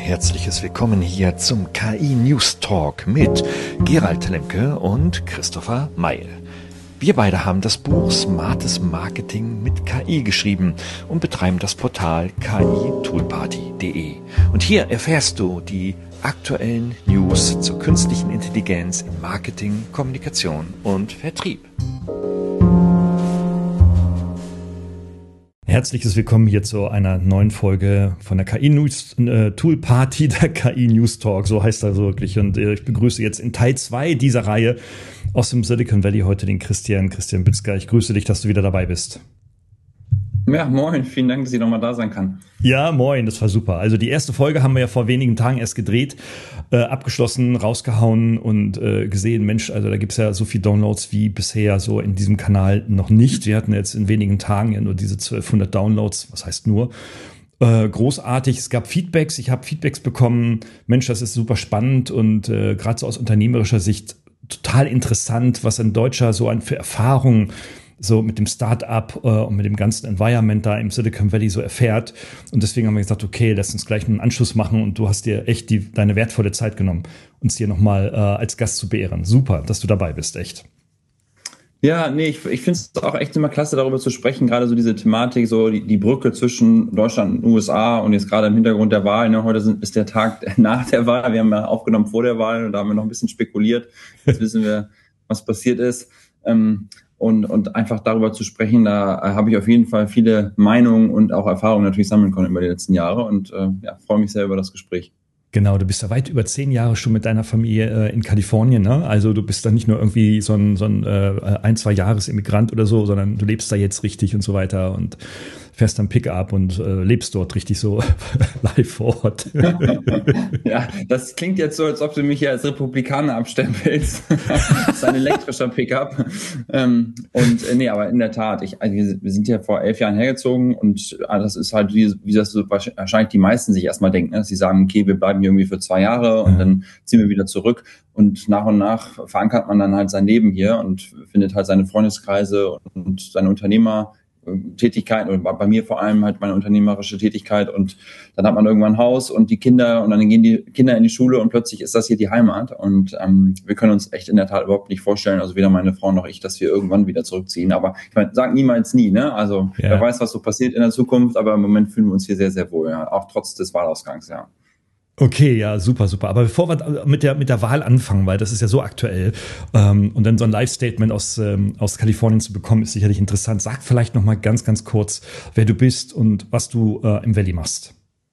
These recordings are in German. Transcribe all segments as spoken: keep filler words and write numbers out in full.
herzliches Willkommen hier zum K I News Talk mit Gerald Lemke und Christopher Meil. Wir beide haben das Buch Smartes Marketing mit K I geschrieben und betreiben das Portal k i toolparty punkt de. Und hier erfährst du die aktuellen News zur künstlichen Intelligenz in Marketing, Kommunikation und Vertrieb. Herzliches Willkommen hier zu einer neuen Folge von der K I News äh, Tool Party, der K I News Talk, so heißt er wirklich. Und äh, ich begrüße jetzt in Teil zwei dieser Reihe aus dem Silicon Valley heute den Christian, Christian Bützger. Ich grüße dich, dass du wieder dabei bist. Ja, moin, vielen Dank, dass ich nochmal da sein kann. Ja, moin, das war super. Also die erste Folge haben wir ja vor wenigen Tagen erst gedreht, äh, abgeschlossen, rausgehauen und äh, gesehen, Mensch, also da gibt's ja so viel Downloads wie bisher so in diesem Kanal noch nicht. Wir hatten jetzt in wenigen Tagen ja nur diese zwölfhundert Downloads, was heißt nur, äh, großartig. Es gab Feedbacks, ich habe Feedbacks bekommen, Mensch, das ist super spannend und äh, gerade so aus unternehmerischer Sicht total interessant, was ein Deutscher so an für Erfahrungen so mit dem Start-up äh, und mit dem ganzen Environment da im Silicon Valley so erfährt. Und deswegen haben wir gesagt, okay, lass uns gleich einen Anschluss machen und du hast dir echt die, deine wertvolle Zeit genommen, uns hier nochmal äh, als Gast zu beehren. Super, dass du dabei bist, echt. Ja, nee, ich, ich finde es auch echt immer klasse, darüber zu sprechen, gerade so diese Thematik, so die, die Brücke zwischen Deutschland und U S A und jetzt gerade im Hintergrund der Wahl. Ne? Heute sind, ist der Tag nach der Wahl, wir haben ja aufgenommen vor der Wahl und da haben wir noch ein bisschen spekuliert. Jetzt wissen wir, was passiert ist. Ähm, Und, und einfach darüber zu sprechen, da äh, habe ich auf jeden Fall viele Meinungen und auch Erfahrungen natürlich sammeln können über die letzten Jahre und äh, ja, freue mich sehr über das Gespräch. Genau, du bist ja weit über zehn Jahre schon mit deiner Familie äh, in Kalifornien, ne? Also du bist da nicht nur irgendwie so ein, so ein äh, ein, zwei Jahres-Immigrant oder so, sondern du lebst da jetzt richtig und so weiter und fährst dann Pickup und äh, lebst dort richtig so live vor Ort. Ja, das klingt jetzt so, als ob du mich hier als Republikaner abstempelst. Das ist ein elektrischer Pickup. Ähm, und äh, nee, aber in der Tat, ich, also wir sind ja vor elf Jahren hergezogen und äh, das ist halt, wie, wie das so wahrscheinlich die meisten sich erstmal denken, ne? Dass sie sagen, okay, wir bleiben hier irgendwie für zwei Jahre und dann ziehen wir wieder zurück. Und nach und nach verankert man dann halt sein Leben hier und findet halt seine Freundeskreise und seine Unternehmer Tätigkeiten oder bei mir vor allem halt meine unternehmerische Tätigkeit und dann hat man irgendwann ein Haus und die Kinder und dann gehen die Kinder in die Schule und plötzlich ist das hier die Heimat und ähm, wir können uns echt in der Tat überhaupt nicht vorstellen, also weder meine Frau noch ich, dass wir irgendwann wieder zurückziehen, aber ich meine, sag niemals nie, ne? Also ja. Wer weiß, was so passiert in der Zukunft, aber im Moment fühlen wir uns hier sehr, sehr wohl, ja, auch trotz des Wahlausgangs, ja. Okay, ja, super, super. Aber bevor wir mit der mit der Wahl anfangen, weil das ist ja so aktuell ähm, und dann so ein Live-Statement aus ähm, aus Kalifornien zu bekommen, ist sicherlich interessant. Sag vielleicht noch mal ganz, ganz kurz, wer du bist und was du äh, im Valley machst.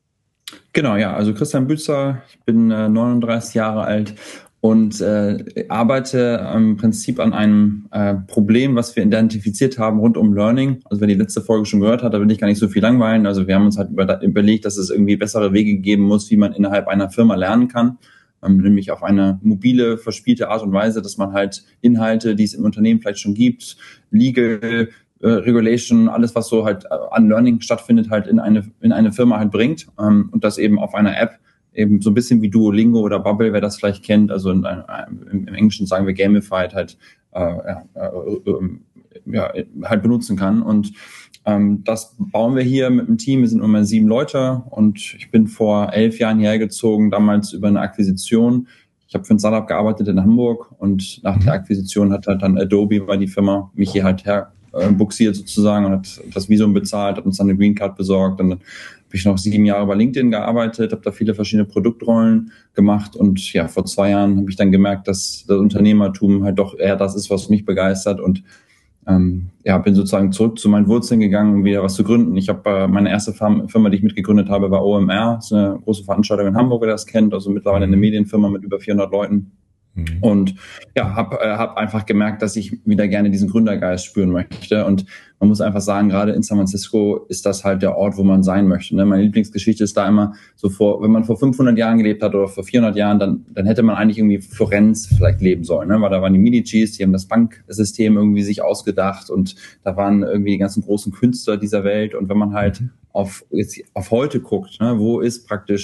Genau, ja, also Christian Bützger, ich bin äh, neununddreißig Jahre alt und äh, arbeite im Prinzip an einem äh, Problem, was wir identifiziert haben rund um Learning. Also wer die letzte Folge schon gehört hat, da will ich gar nicht so viel langweilen. Also wir haben uns halt über, überlegt, dass es irgendwie bessere Wege geben muss, wie man innerhalb einer Firma lernen kann. Ähm, nämlich auf eine mobile, verspielte Art und Weise, dass man halt Inhalte, die es im Unternehmen vielleicht schon gibt, Legal, äh, Regulation, alles was so halt an Learning stattfindet, halt in eine in eine Firma halt bringt ähm, und das eben auf einer App, eben so ein bisschen wie Duolingo oder Bubble, wer das vielleicht kennt, also in, im, im Englischen sagen wir gamified halt, äh, ja, äh, ja, halt benutzen kann und ähm, das bauen wir hier mit dem Team, wir sind immer sieben Leute und ich bin vor elf Jahren hierher gezogen, damals über eine Akquisition. Ich habe für ein Startup gearbeitet in Hamburg und nach der Akquisition hat halt dann Adobe, war die Firma, mich hier halt her äh, buxiert sozusagen und hat das Visum bezahlt, hat uns dann eine Green Card besorgt und dann habe ich noch sieben Jahre bei LinkedIn gearbeitet, habe da viele verschiedene Produktrollen gemacht und ja, vor zwei Jahren habe ich dann gemerkt, dass das Unternehmertum halt doch eher das ist, was mich begeistert und ähm, ja, bin sozusagen zurück zu meinen Wurzeln gegangen, um wieder was zu gründen. Ich habe äh, meine erste Firma, die ich mitgegründet habe, war O M R, das ist eine große Veranstaltung in Hamburg, wer das kennt, also mittlerweile eine Medienfirma mit über vierhundert Leuten. Mhm. Und ja, habe äh, hab einfach gemerkt, dass ich wieder gerne diesen Gründergeist spüren möchte. Und man muss einfach sagen, gerade in San Francisco ist das halt der Ort, wo man sein möchte. Ne? Meine Lieblingsgeschichte ist da immer so vor, wenn man vor fünfhundert Jahren gelebt hat oder vor vierhundert Jahren, dann, dann hätte man eigentlich irgendwie Florenz vielleicht leben sollen, ne? Weil da waren die Medicis, die haben das Banksystem irgendwie sich ausgedacht und da waren irgendwie die ganzen großen Künstler dieser Welt. Und wenn man halt auf, jetzt auf heute guckt, ne, wo ist praktisch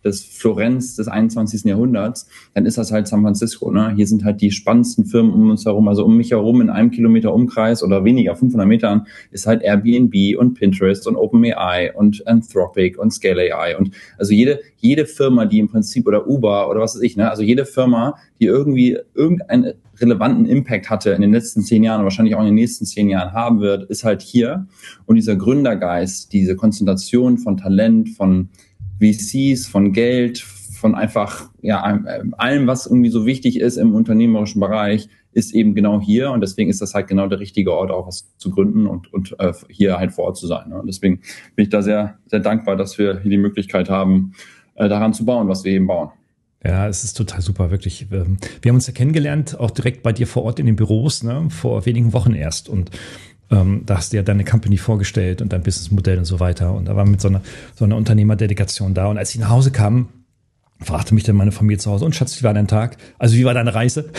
das Florenz des einundzwanzigsten Jahrhunderts, dann ist das halt San Francisco. Ne? Hier sind halt die spannendsten Firmen um uns herum. Also um mich herum in einem Kilometer Umkreis oder weniger, fünfhundert Metern, ist halt Airbnb und Pinterest und OpenAI und Anthropic und Scale A I. Und also jede, jede Firma, die im Prinzip, oder Uber oder was weiß ich, ne? Also jede Firma, die irgendwie irgendeinen relevanten Impact hatte in den letzten zehn Jahren und wahrscheinlich auch in den nächsten zehn Jahren haben wird, ist halt hier. Und dieser Gründergeist, diese Konzentration von Talent, von V Cs, von Geld, von einfach ja allem, was irgendwie so wichtig ist im unternehmerischen Bereich, ist eben genau hier. Und deswegen ist das halt genau der richtige Ort, auch was zu gründen und, und äh, hier halt vor Ort zu sein. Ne? Und deswegen bin ich da sehr, sehr dankbar, dass wir hier die Möglichkeit haben, äh, daran zu bauen, was wir eben bauen. Ja, es ist total super, wirklich. Wir haben uns ja kennengelernt, auch direkt bei dir vor Ort in den Büros, ne, vor wenigen Wochen erst. Und ähm, da hast du ja deine Company vorgestellt und dein Businessmodell und so weiter. Und da war mit so einer, so einer Unternehmerdelegation da. Und als ich nach Hause kam, fragte mich dann meine Familie zu Hause, und Schatz, wie war dein Tag? Also wie war deine Reise?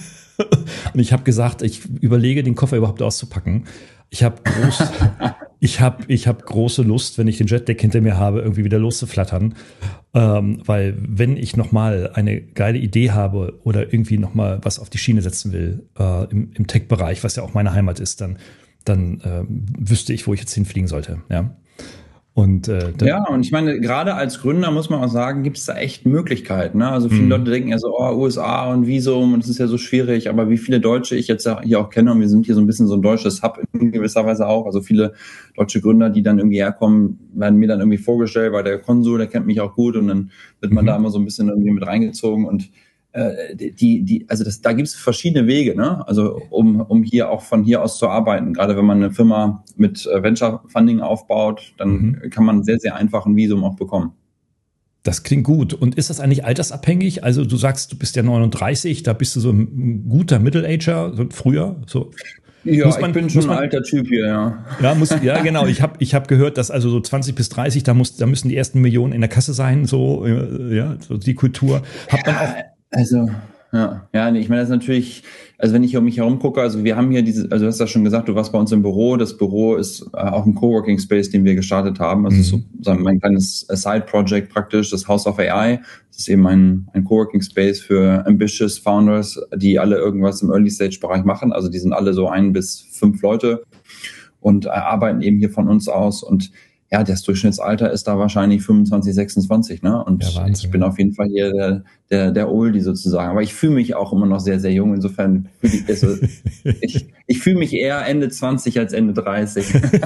Und ich habe gesagt, ich überlege, den Koffer überhaupt auszupacken. Ich habe groß, ich habe, ich habe große Lust, wenn ich den Jetlag hinter mir habe, irgendwie wieder loszuflattern, ähm, weil wenn ich noch mal eine geile Idee habe oder irgendwie noch mal was auf die Schiene setzen will äh, im, im Tech-Bereich, was ja auch meine Heimat ist, dann, dann äh, wüsste ich, wo ich jetzt hinfliegen sollte. Ja. Und, äh, ja, und ich meine, gerade als Gründer muss man auch sagen, gibt es da echt Möglichkeiten. Ne? Also viele mhm. Leute denken ja so, oh, U S A und Visum und es ist ja so schwierig, aber wie viele Deutsche ich jetzt hier auch kenne, und wir sind hier so ein bisschen so ein deutsches Hub in gewisser Weise auch, also viele deutsche Gründer, die dann irgendwie herkommen, werden mir dann irgendwie vorgestellt, weil der Konsul, der kennt mich auch gut, und dann wird man mhm. da immer so ein bisschen irgendwie mit reingezogen. Und die, die, also das, da gibt es verschiedene Wege, ne? Also um, um hier auch von hier aus zu arbeiten. Gerade wenn man eine Firma mit Venture Funding aufbaut, dann mhm. kann man sehr, sehr einfach ein Visum auch bekommen. Das klingt gut. Und ist das eigentlich altersabhängig? Also du sagst, du bist ja neununddreißig, da bist du so ein guter Middle-Ager, so früher, so. Ja, muss man, ich bin schon man, ein alter Typ hier, ja. Ja, muss, ja, genau. Ich habe ich hab gehört, dass also so zwanzig bis dreißig, da muss, da müssen die ersten Millionen in der Kasse sein, so, ja, so die Kultur. Hat man auch. Also, ja, ja, nee, ich meine, das ist natürlich, also wenn ich um mich herum gucke, also wir haben hier diese, also du hast ja schon gesagt, du warst bei uns im Büro, das Büro ist äh, auch ein Coworking Space, den wir gestartet haben, also mhm. so mein kleines Side-Project praktisch, das House of A I, das ist eben ein, ein Coworking Space für ambitious Founders, die alle irgendwas im Early-Stage-Bereich machen, also die sind alle so ein bis fünf Leute und äh, arbeiten eben hier von uns aus. Und ja, das Durchschnittsalter ist da wahrscheinlich fünfundzwanzig, sechsundzwanzig, ne? Und ja, Wahnsinn, ich bin ja. auf jeden Fall hier der, der, der Oldie sozusagen. Aber ich fühle mich auch immer noch sehr, sehr jung. Insofern fühle ich, also, ich, ich fühle mich eher Ende zwanzig als Ende dreißig.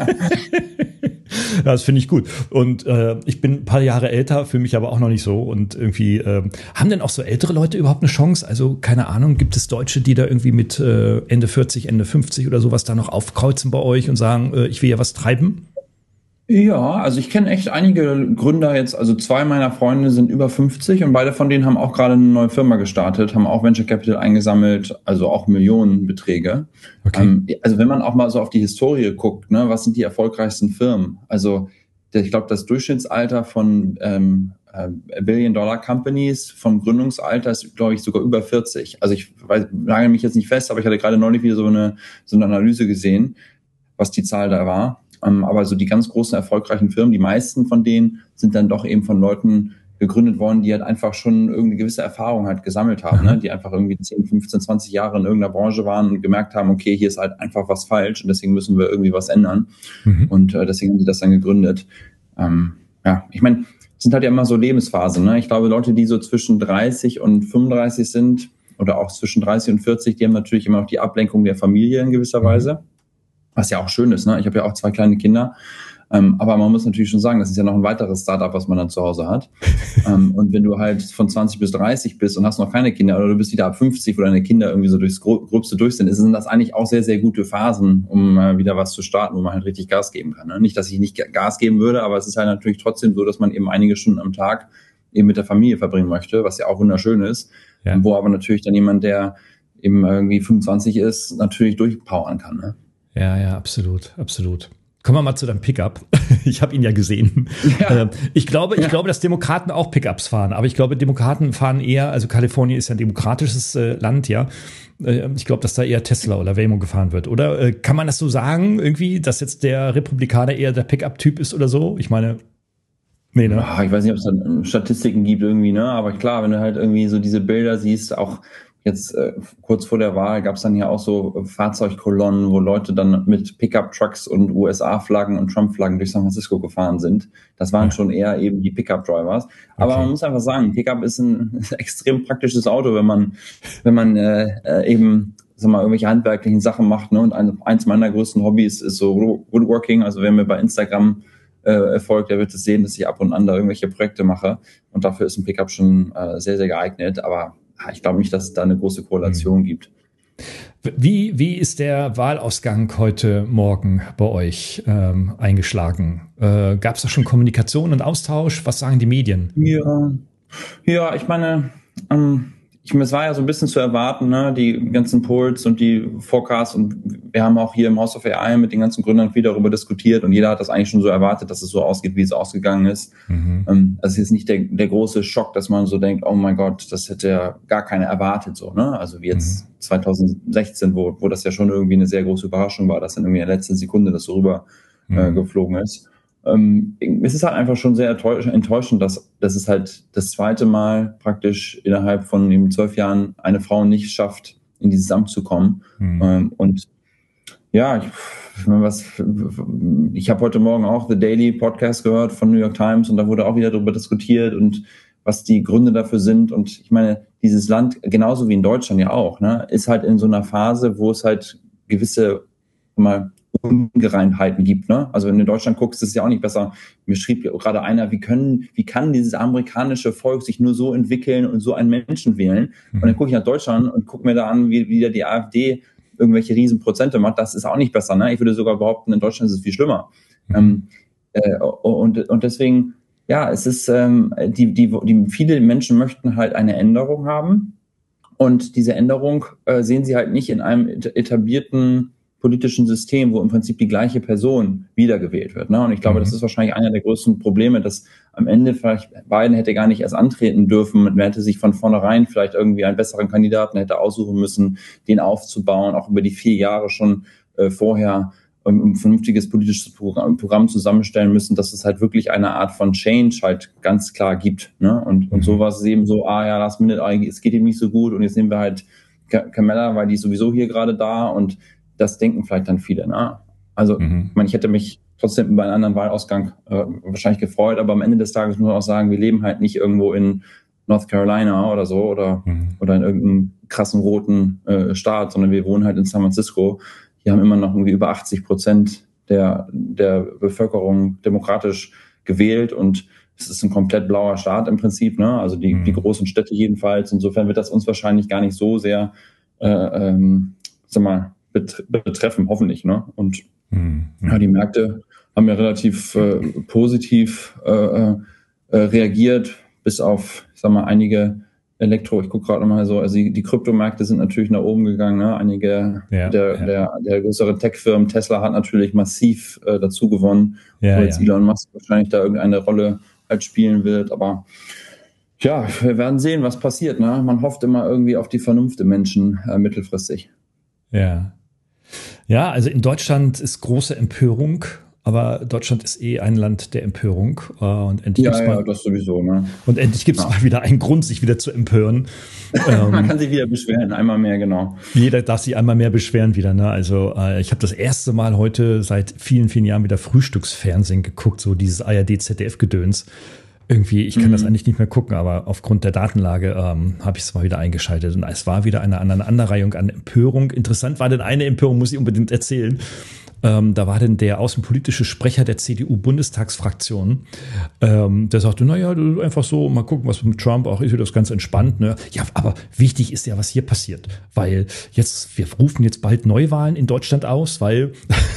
Ja, das finde ich gut. Und äh, ich bin ein paar Jahre älter, fühle mich aber auch noch nicht so. Und irgendwie, äh, haben denn auch so ältere Leute überhaupt eine Chance? Also, keine Ahnung, gibt es Deutsche, die da irgendwie mit äh, Ende vierzig, Ende fünfzig oder sowas da noch aufkreuzen bei euch und sagen, äh, ich will ja was treiben? Ja, also ich kenne echt einige Gründer jetzt, also zwei meiner Freunde sind über fünfzig und beide von denen haben auch gerade eine neue Firma gestartet, haben auch Venture Capital eingesammelt, also auch Millionenbeträge. Okay. Ähm, also wenn man auch mal so auf die Historie guckt, ne, was sind die erfolgreichsten Firmen? Also ich glaube, das Durchschnittsalter von ähm, äh, Billion-Dollar-Companies vom Gründungsalter ist, glaube ich, sogar über vierzig. Also ich weiß, nagel mich jetzt nicht fest, aber ich hatte gerade neulich wieder so eine, so eine Analyse gesehen, was die Zahl da war. Aber so die ganz großen, erfolgreichen Firmen, die meisten von denen sind dann doch eben von Leuten gegründet worden, die halt einfach schon irgendeine gewisse Erfahrung halt gesammelt haben, mhm. ne? Die einfach irgendwie zehn, fünfzehn, zwanzig Jahre in irgendeiner Branche waren und gemerkt haben, okay, hier ist halt einfach was falsch und deswegen müssen wir irgendwie was ändern. Mhm. Und äh, deswegen haben die das dann gegründet. Ähm, ja, ich meine, es sind halt ja immer so Lebensphasen, ne? Ich glaube, Leute, die so zwischen dreißig und fünfunddreißig sind oder auch zwischen dreißig und vierzig, die haben natürlich immer noch die Ablenkung der Familie in gewisser mhm. Weise. Was ja auch schön ist, ne? Ich habe ja auch zwei kleine Kinder. Ähm, aber man muss natürlich schon sagen, das ist ja noch ein weiteres Startup, was man dann zu Hause hat. ähm, und wenn du halt von zwanzig bis dreißig bist und hast noch keine Kinder oder du bist wieder ab fünfzig, wo deine Kinder irgendwie so durchs Gröbste durch sind, sind das eigentlich auch sehr, sehr gute Phasen, um äh, wieder was zu starten, wo man halt richtig Gas geben kann. Ne? Nicht, dass ich nicht Gas geben würde, aber es ist halt natürlich trotzdem so, dass man eben einige Stunden am Tag eben mit der Familie verbringen möchte, was ja auch wunderschön ist. Ja. Wo aber natürlich dann jemand, der eben irgendwie fünfundzwanzig ist, natürlich durchpowern kann, ne? Ja, ja, absolut, absolut. Kommen wir mal zu deinem Pickup. Ich habe ihn ja gesehen. Ja. Ich glaube, ich ja. glaube, dass Demokraten auch Pickups fahren. Aber ich glaube, Demokraten fahren eher, also Kalifornien ist ja ein demokratisches äh, Land, ja. Äh, ich glaube, dass da eher Tesla oder Waymo gefahren wird. Oder äh, kann man das so sagen, irgendwie, dass jetzt der Republikaner eher der Pickup-Typ ist oder so? Ich meine. Nee, ne? Ich weiß nicht, ob es da Statistiken gibt irgendwie, ne? Aber klar, wenn du halt irgendwie so diese Bilder siehst, auch jetzt äh, kurz vor der Wahl gab es dann ja auch so Fahrzeugkolonnen, wo Leute dann mit Pickup-Trucks und U S A-Flaggen und Trump-Flaggen durch San Francisco gefahren sind. Das waren ja. schon eher eben die Pickup-Drivers. Aber okay. man muss einfach sagen, Pickup ist ein extrem praktisches Auto, wenn man wenn man äh, eben sag mal, irgendwelche handwerklichen Sachen macht. Ne? Und ein, eins meiner größten Hobbys ist so Woodworking. Also wer mir bei Instagram äh, folgt, der wird es sehen, dass ich ab und an da irgendwelche Projekte mache. Und dafür ist ein Pickup schon äh, sehr, sehr geeignet. Aber ich glaube nicht, dass es da eine große Korrelation mhm. gibt. Wie, wie ist der Wahlausgang heute Morgen bei euch ähm, eingeschlagen? Äh, Gab es da schon Kommunikation und Austausch? Was sagen die Medien? Ja, ja ich meine, ähm, ich, es war ja so ein bisschen zu erwarten, ne, die ganzen Polls und die Forecasts, und wir haben auch hier im House of A I mit den ganzen Gründern viel darüber diskutiert und jeder hat das eigentlich schon so erwartet, dass es so ausgeht, wie es ausgegangen ist. Mhm. Ähm, das ist jetzt nicht der, der große Schock, dass man so denkt, oh mein Gott, das hätte ja gar keiner erwartet, so, ne? Also wie jetzt mhm. zwanzig sechzehn, wo, wo das ja schon irgendwie eine sehr große Überraschung war, dass dann irgendwie in der letzten Sekunde das so rüber mhm. äh, geflogen ist. Ähm, es ist halt einfach schon sehr enttäuschend, dass, dass es halt das zweite Mal praktisch innerhalb von eben zwölf Jahren eine Frau nicht schafft, in dieses Amt zu kommen. Mhm. Ähm, und ja, ich, was, ich habe heute Morgen auch The Daily Podcast gehört von New York Times und da wurde auch wieder darüber diskutiert und was die Gründe dafür sind. Und ich meine, dieses Land, genauso wie in Deutschland ja auch, ne, ist halt in so einer Phase, wo es halt gewisse mal Ungereimtheiten gibt, ne? Also wenn du in Deutschland guckst, ist es ja auch nicht besser. Mir schrieb gerade einer, wie können, wie kann dieses amerikanische Volk sich nur so entwickeln und so einen Menschen wählen? Mhm. Und dann gucke ich nach Deutschland und gucke mir da an, wie wieder die AfD irgendwelche riesen Prozente macht. Das ist auch nicht besser, ne? Ich würde sogar behaupten, in Deutschland ist es viel schlimmer. Mhm. Ähm, äh, und, und deswegen, ja, es ist, ähm, die, die, die, viele Menschen möchten halt eine Änderung haben. Und diese Änderung äh, sehen sie halt nicht in einem etablierten politischen System, wo im Prinzip die gleiche Person wiedergewählt wird. Ne? Und ich glaube, mhm. das ist wahrscheinlich einer der größten Probleme, dass am Ende vielleicht Biden hätte gar nicht erst antreten dürfen. Man hätte sich von vornherein vielleicht irgendwie einen besseren Kandidaten hätte aussuchen müssen, den aufzubauen, auch über die vier Jahre schon äh, vorher um, ein vernünftiges politisches Programm, Programm zusammenstellen müssen, dass es halt wirklich eine Art von Change halt ganz klar gibt. Ne? Und, mhm. und sowas ist eben so, ah ja, last minute, es geht ihm nicht so gut und jetzt nehmen wir halt Kamala, weil die ist sowieso hier gerade da und das denken vielleicht dann viele. Ne? Also mhm. ich meine, ich hätte mich trotzdem über einen anderen Wahlausgang äh, wahrscheinlich gefreut, aber am Ende des Tages muss man auch sagen, wir leben halt nicht irgendwo in North Carolina oder so oder mhm. oder in irgendeinem krassen roten äh, Staat, sondern wir wohnen halt in San Francisco. Hier haben immer noch irgendwie über achtzig Prozent der der Bevölkerung demokratisch gewählt und es ist ein komplett blauer Staat im Prinzip, ne? Also die mhm. die großen Städte jedenfalls. Insofern wird das uns wahrscheinlich gar nicht so sehr äh, ähm, sag mal betreffen, hoffentlich, ne? Und mhm. ja, die Märkte haben ja relativ äh, positiv äh, äh, reagiert, bis auf, ich sag mal, einige Elektro, ich gucke gerade nochmal so, also die, die Kryptomärkte sind natürlich nach oben gegangen, ne? Einige ja, der, ja. der der größeren Tech-Firmen, Tesla hat natürlich massiv äh, dazu gewonnen, ja, wo jetzt ja. Elon Musk wahrscheinlich da irgendeine Rolle halt spielen wird, aber ja, wir werden sehen, was passiert, ne? Man hofft immer irgendwie auf die Vernunft der Menschen äh, mittelfristig. Ja. Ja, also in Deutschland ist große Empörung, aber Deutschland ist eh ein Land der Empörung. Und endlich ja, gibt's ja, mal, das sowieso. Ne? Und endlich gibt es ja. mal wieder einen Grund, sich wieder zu empören. Man kann sich wieder beschweren, einmal mehr, genau. Jeder darf sich einmal mehr beschweren wieder. Ne? Also äh, ich habe das erste Mal heute seit vielen, vielen Jahren wieder Frühstücksfernsehen geguckt, so dieses A R D-Z D F-Gedöns. Irgendwie, ich kann mhm. das eigentlich nicht mehr gucken, aber aufgrund der Datenlage ähm, habe ich es mal wieder eingeschaltet und es war wieder eine, eine Anreihung an Empörung. Interessant war denn eine Empörung, muss ich unbedingt erzählen. Ähm, da war denn der außenpolitische Sprecher der C D U-Bundestagsfraktion, ähm, der sagte, naja, einfach so, mal gucken, was mit Trump auch ist, wird das ganz entspannt. Ne? Ja, aber wichtig ist ja, was hier passiert, weil jetzt, wir rufen jetzt bald Neuwahlen in Deutschland aus, weil...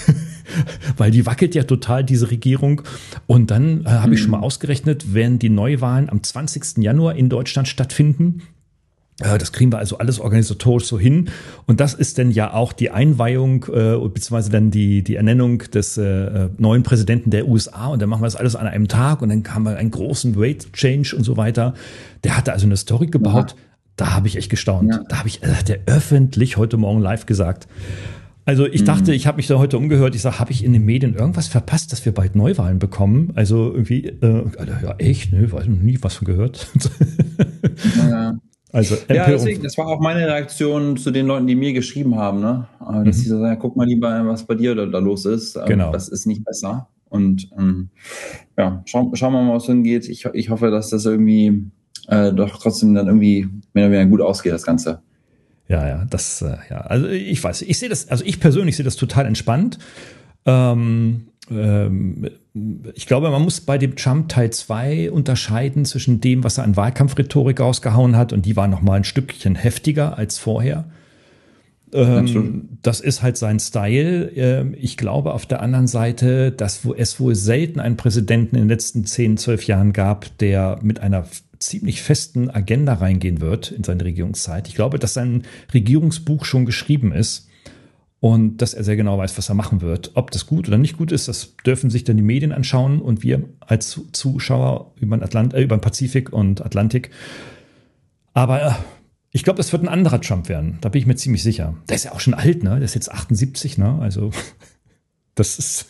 weil die wackelt ja total, diese Regierung. Und dann äh, habe ich schon mal ausgerechnet, wenn die Neuwahlen am zwanzigsten Januar in Deutschland stattfinden, äh, das kriegen wir also alles organisatorisch so hin. Und das ist dann ja auch die Einweihung, äh, beziehungsweise dann die, die Ernennung des äh, neuen Präsidenten der U S A. Und dann machen wir das alles an einem Tag und dann haben wir einen großen Rate Change und so weiter. Der hatte also eine Story gebaut. Ja. Da habe ich echt gestaunt. Ja. Da habe ich, äh, der öffentlich heute Morgen live gesagt, Also ich dachte, ich habe mich da heute umgehört, ich sage, habe ich in den Medien irgendwas verpasst, dass wir bald Neuwahlen bekommen? Also irgendwie, äh, ja echt, ne, weiß noch nie was von gehört. Ja. Also ja, deswegen, das war auch meine Reaktion zu den Leuten, die mir geschrieben haben, ne? Dass mhm. sie so sagen, guck mal lieber, was bei dir da, da los ist. Genau. Das ist nicht besser. Und ähm, ja, schauen, schauen wir mal, was hingeht. Ich, ich hoffe, dass das irgendwie äh, doch trotzdem dann irgendwie mehr oder weniger gut ausgeht, das Ganze. Ja, ja, das, äh, ja, also ich weiß, ich sehe das, also ich persönlich sehe das total entspannt. Ähm, ähm, ich glaube, man muss bei dem Trump Teil zwei unterscheiden zwischen dem, was er an Wahlkampfrhetorik rausgehauen hat, und die war noch mal ein Stückchen heftiger als vorher. Ähm, das ist halt sein Style. Ähm, ich glaube auf der anderen Seite, dass es wohl selten einen Präsidenten in den letzten zehn, zwölf Jahren gab, der mit einer ziemlich festen Agenda reingehen wird in seine Regierungszeit. Ich glaube, dass sein Regierungsbuch schon geschrieben ist und dass er sehr genau weiß, was er machen wird. Ob das gut oder nicht gut ist, das dürfen sich dann die Medien anschauen und wir als Zuschauer über den, Atlant äh, über den Pazifik und Atlantik. Aber äh, ich glaube, das wird ein anderer Trump werden. Da bin ich mir ziemlich sicher. Der ist ja auch schon alt, ne? Der ist jetzt achtundsiebzig, ne? Also das ist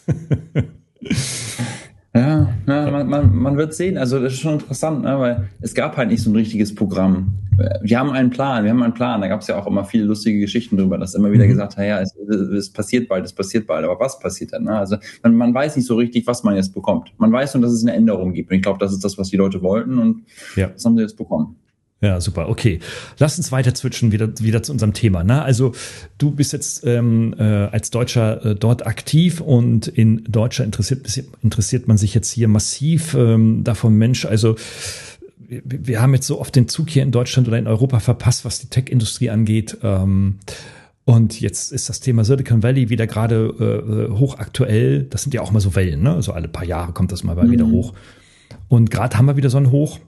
Ja, ja man, man, man wird sehen. Also das ist schon interessant, ne? Weil es gab halt nicht so ein richtiges Programm. Wir haben einen Plan, wir haben einen Plan. Da gab es ja auch immer viele lustige Geschichten drüber, dass immer wieder mhm. gesagt hat, ja, es, es passiert bald, es passiert bald. Aber was passiert dann? Ne? Also man, man weiß nicht so richtig, was man jetzt bekommt. Man weiß nur, dass es eine Änderung gibt. Und ich glaube, das ist das, was die Leute wollten, und ja. das haben sie jetzt bekommen. Ja, super. Okay, lass uns weiter switchen, wieder, wieder zu unserem Thema. Ne? Also du bist jetzt ähm, äh, als Deutscher äh, dort aktiv, und in Deutschland interessiert, interessiert man sich jetzt hier massiv ähm, davon, Mensch, also wir, wir haben jetzt so oft den Zug hier in Deutschland oder in Europa verpasst, was die Tech-Industrie angeht. Ähm, und jetzt ist das Thema Silicon Valley wieder gerade äh, hochaktuell. Das sind ja auch mal so Wellen, ne? Also alle paar Jahre kommt das mal mhm. wieder hoch. Und gerade haben wir wieder so einen Hoch.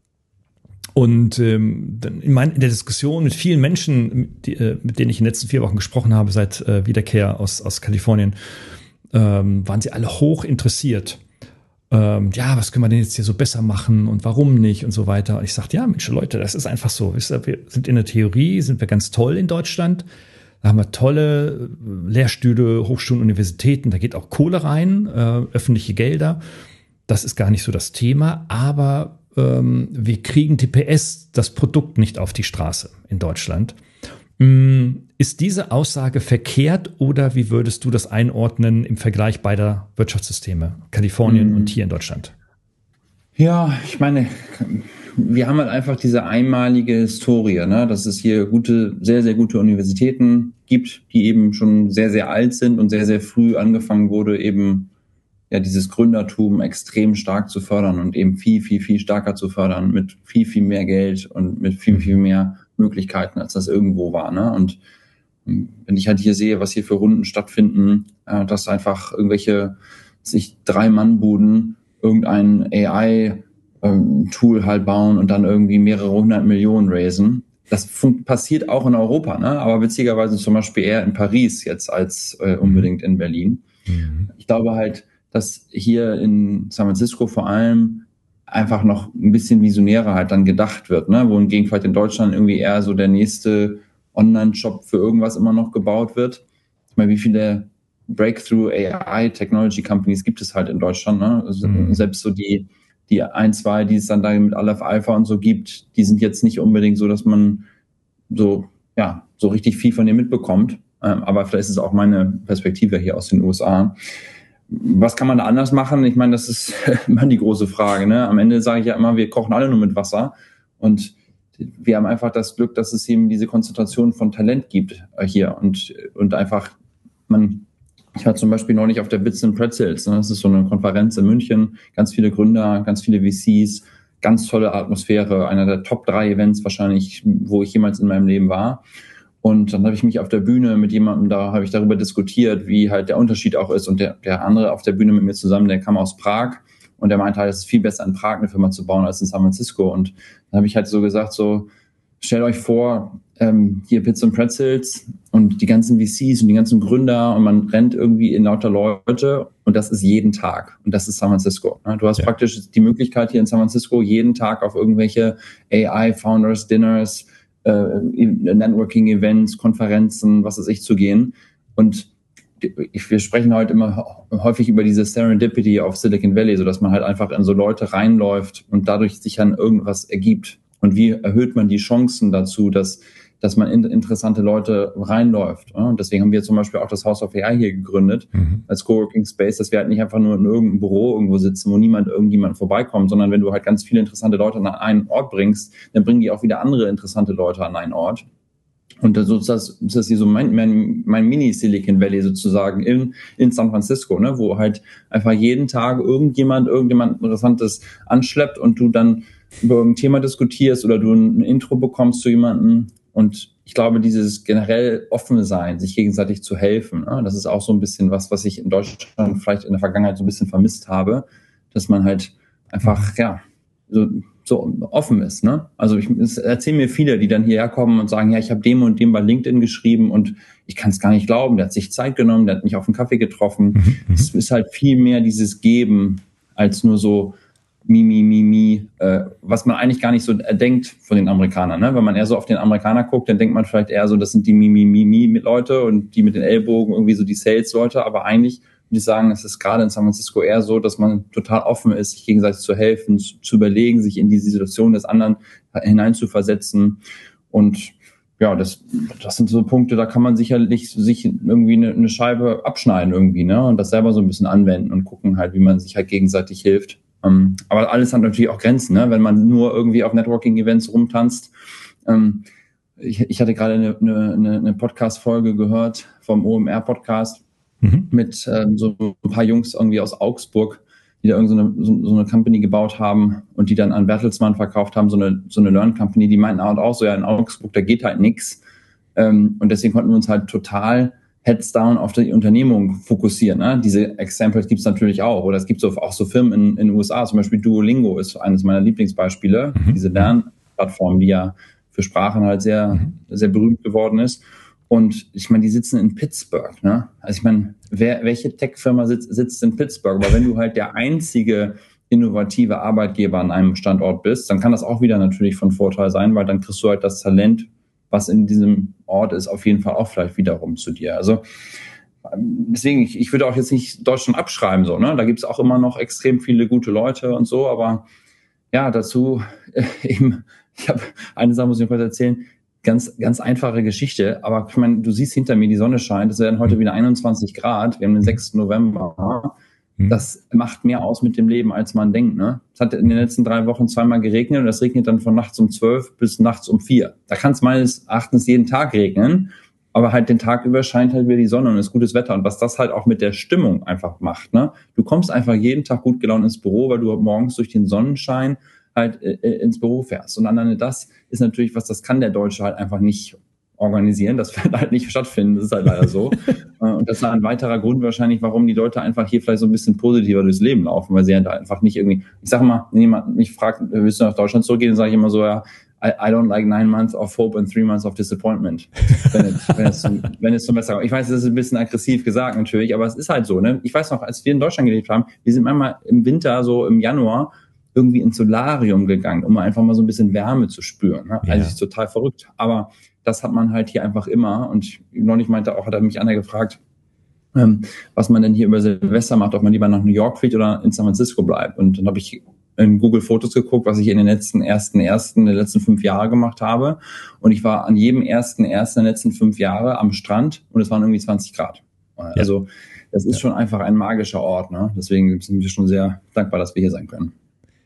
Und ähm, in, mein, in der Diskussion mit vielen Menschen, die, äh, mit denen ich in den letzten vier Wochen gesprochen habe, seit äh, Wiederkehr aus, aus Kalifornien, ähm, waren sie alle hoch interessiert. Ähm, ja, was können wir denn jetzt hier so besser machen und warum nicht und so weiter. Und ich sagte, ja, Mensch, Leute, das ist einfach so. Wisst ihr, wir sind in der Theorie, sind wir ganz toll in Deutschland. Da haben wir tolle Lehrstühle, Hochschulen, Universitäten. Da geht auch Kohle rein, äh, öffentliche Gelder. Das ist gar nicht so das Thema, aber wir kriegen T P S, das Produkt, nicht auf die Straße in Deutschland. Ist diese Aussage verkehrt, oder wie würdest du das einordnen im Vergleich beider Wirtschaftssysteme, Kalifornien mhm. und hier in Deutschland? Ja, ich meine, wir haben halt einfach diese einmalige Historie, ne? Dass es hier gute, sehr, sehr gute Universitäten gibt, die eben schon sehr, sehr alt sind und sehr, sehr früh angefangen wurde, eben ja, dieses Gründertum extrem stark zu fördern und eben viel, viel, viel stärker zu fördern mit viel, viel mehr Geld und mit viel, viel mehr Möglichkeiten, als das irgendwo war, ne? Und wenn ich halt hier sehe, was hier für Runden stattfinden, äh, dass einfach irgendwelche sich Drei-Mann-Buden irgendein A I-Tool halt bauen und dann irgendwie mehrere hundert Millionen raisen. Das fun- passiert auch in Europa, ne? Aber witzigerweise zum Beispiel eher in Paris jetzt als äh, unbedingt in Berlin. Mhm. Ich glaube halt, dass hier in San Francisco vor allem einfach noch ein bisschen visionärer halt dann gedacht wird, ne? Wohingegen vielleicht in Deutschland irgendwie eher so der nächste Online-Shop für irgendwas immer noch gebaut wird. Ich meine, wie viele Breakthrough A I Technology Companies gibt es halt in Deutschland, ne? Also mhm. selbst so die, die ein, zwei, die es dann da mit Aleph Alpha und so gibt, die sind jetzt nicht unbedingt so, dass man so, ja, so richtig viel von denen mitbekommt. Ähm, aber vielleicht ist es auch meine Perspektive hier aus den U S A. Was kann man da anders machen? Ich meine, das ist immer die große Frage, ne? Am Ende sage ich ja immer, wir kochen alle nur mit Wasser, und wir haben einfach das Glück, dass es eben diese Konzentration von Talent gibt hier, und und einfach, man, ich war zum Beispiel neulich auf der Bits and Pretzels, ne? Das ist so eine Konferenz in München, ganz viele Gründer, ganz viele V Cs, ganz tolle Atmosphäre, einer der Top drei Events wahrscheinlich, wo ich jemals in meinem Leben war. Und dann habe ich mich auf der Bühne mit jemandem, da habe ich darüber diskutiert, wie halt der Unterschied auch ist. Und der, der andere auf der Bühne mit mir zusammen, der kam aus Prag, und der meinte halt, es ist viel besser in Prag eine Firma zu bauen als in San Francisco. Und dann habe ich halt so gesagt, so, stellt euch vor, ähm, hier Bits and Pretzels und die ganzen V Cs und die ganzen Gründer, und man rennt irgendwie in lauter Leute, und das ist jeden Tag. Und das ist San Francisco. Du hast ja praktisch die Möglichkeit hier in San Francisco jeden Tag auf irgendwelche A I-Founders, Dinners, Networking-Events, Konferenzen, was weiß ich, zu gehen. Und ich, wir sprechen heute immer häufig über diese Serendipity auf Silicon Valley, so dass man halt einfach in so Leute reinläuft und dadurch sich dann irgendwas ergibt. Und wie erhöht man die Chancen dazu, dass, dass man in interessante Leute reinläuft? Und deswegen haben wir zum Beispiel auch das House of A I hier gegründet, mhm. als Coworking Space, dass wir halt nicht einfach nur in irgendeinem Büro irgendwo sitzen, wo niemand irgendjemand vorbeikommt, sondern wenn du halt ganz viele interessante Leute an einen Ort bringst, dann bringen die auch wieder andere interessante Leute an einen Ort. Und so ist das, ist das hier so mein, mein, mein Mini-Silicon Valley sozusagen in, in San Francisco, ne, wo halt einfach jeden Tag irgendjemand, irgendjemand Interessantes anschleppt und du dann über irgendein Thema diskutierst oder du ein Intro bekommst zu jemandem. Und ich glaube, dieses generell offene Sein, sich gegenseitig zu helfen, ne, das ist auch so ein bisschen was, was ich in Deutschland vielleicht in der Vergangenheit so ein bisschen vermisst habe, dass man halt einfach, ja, so so offen ist, ne? Also ich es erzählen mir viele, die dann hierher kommen und sagen, ja, ich habe dem und dem bei LinkedIn geschrieben und ich kann es gar nicht glauben, der hat sich Zeit genommen, der hat mich auf einen Kaffee getroffen. Mhm. Es ist halt viel mehr dieses Geben als nur so mi, mi, mi, mi, äh, was man eigentlich gar nicht so denkt von den Amerikanern, ne? Wenn man eher so auf den Amerikaner guckt, dann denkt man vielleicht eher so, das sind die mi, mi, mi, mi Leute und die mit den Ellbogen irgendwie so die Sales-Leute, aber eigentlich würde ich sagen, es ist gerade in San Francisco eher so, dass man total offen ist, sich gegenseitig zu helfen, zu, zu überlegen, sich in die Situation des anderen hineinzuversetzen. Und ja, das, das sind so Punkte, da kann man sicherlich sich irgendwie eine, eine Scheibe abschneiden irgendwie, ne? Und das selber so ein bisschen anwenden und gucken halt, wie man sich halt gegenseitig hilft. Ähm, aber alles hat natürlich auch Grenzen, ne? Wenn man nur irgendwie auf Networking-Events rumtanzt. Ähm, ich, ich hatte gerade eine, eine, eine Podcast-Folge gehört vom O M R-Podcast. Mhm. Mit ähm, so ein paar Jungs irgendwie aus Augsburg, die da irgendeine so, so eine Company gebaut haben und die dann an Bertelsmann verkauft haben, so eine so eine Learn Company, die meinten auch so, ja, in Augsburg, da geht halt nichts. Ähm, und deswegen konnten wir uns halt total heads down auf die Unternehmung fokussieren. Ne? Diese Examples gibt's natürlich auch. Oder es gibt so, auch so Firmen in, in den U S A, zum Beispiel Duolingo ist eines meiner Lieblingsbeispiele, mhm. diese Lernplattform, die ja für Sprachen halt sehr, mhm. sehr berühmt geworden ist. Und ich meine, die sitzen in Pittsburgh, ne? Also ich meine, wer, welche Tech-Firma sitzt, sitzt in Pittsburgh? Aber wenn du halt der einzige innovative Arbeitgeber an einem Standort bist, dann kann das auch wieder natürlich von Vorteil sein, weil dann kriegst du halt das Talent, was in diesem Ort ist, auf jeden Fall auch vielleicht wiederum zu dir. Also deswegen, ich, ich würde auch jetzt nicht Deutschland abschreiben, so, ne? Da gibt's auch immer noch extrem viele gute Leute und so, aber ja, dazu äh, eben, ich habe eine Sache, muss ich noch kurz erzählen. Ganz, ganz einfache Geschichte, aber ich meine, du siehst hinter mir, die Sonne scheint, es werden heute wieder einundzwanzig Grad, wir haben den sechsten November, das macht mehr aus mit dem Leben, als man denkt, ne? Es hat in den letzten drei Wochen zweimal geregnet und das regnet dann von nachts um zwölf bis nachts um vier. Da kann es meines Erachtens jeden Tag regnen, aber halt den Tag über scheint halt wieder die Sonne und ist gutes Wetter und was das halt auch mit der Stimmung einfach macht, ne? Du kommst einfach jeden Tag gut gelaunt ins Büro, weil du morgens durch den Sonnenschein halt äh, ins Büro fährst. Und alleine das ist natürlich was, das kann der Deutsche halt einfach nicht organisieren. Das wird halt nicht stattfinden. Das ist halt leider so. Und das ist ein weiterer Grund wahrscheinlich, warum die Leute einfach hier vielleicht so ein bisschen positiver durchs Leben laufen, weil sie halt einfach nicht irgendwie, ich sag mal, wenn jemand mich fragt, willst du nach Deutschland zurückgehen, dann sage ich immer so, ja, I, I don't like nine months of hope and three months of disappointment. Wenn es, wenn es, zum, wenn es zum Besser. Ich weiß, das ist ein bisschen aggressiv gesagt natürlich, aber es ist halt so, ne? Ich weiß noch, als wir in Deutschland gelebt haben, wir sind manchmal im Winter, so im Januar, irgendwie ins Solarium gegangen, um einfach mal so ein bisschen Wärme zu spüren. Ne? Ja. Also ist total verrückt. Aber das hat man halt hier einfach immer. Und neulich meinte auch, hat er mich einer gefragt, ähm, was man denn hier über Silvester macht, ob man lieber nach New York fliegt oder in San Francisco bleibt. Und dann habe ich in Google Fotos geguckt, was ich in den letzten ersten ersten der letzten fünf Jahre gemacht habe. Und ich war an jedem ersten ersten der letzten fünf Jahre am Strand und es waren irgendwie zwanzig Grad. Also ja. Das ist ja. schon einfach ein magischer Ort. Ne? Deswegen sind wir schon sehr dankbar, dass wir hier sein können.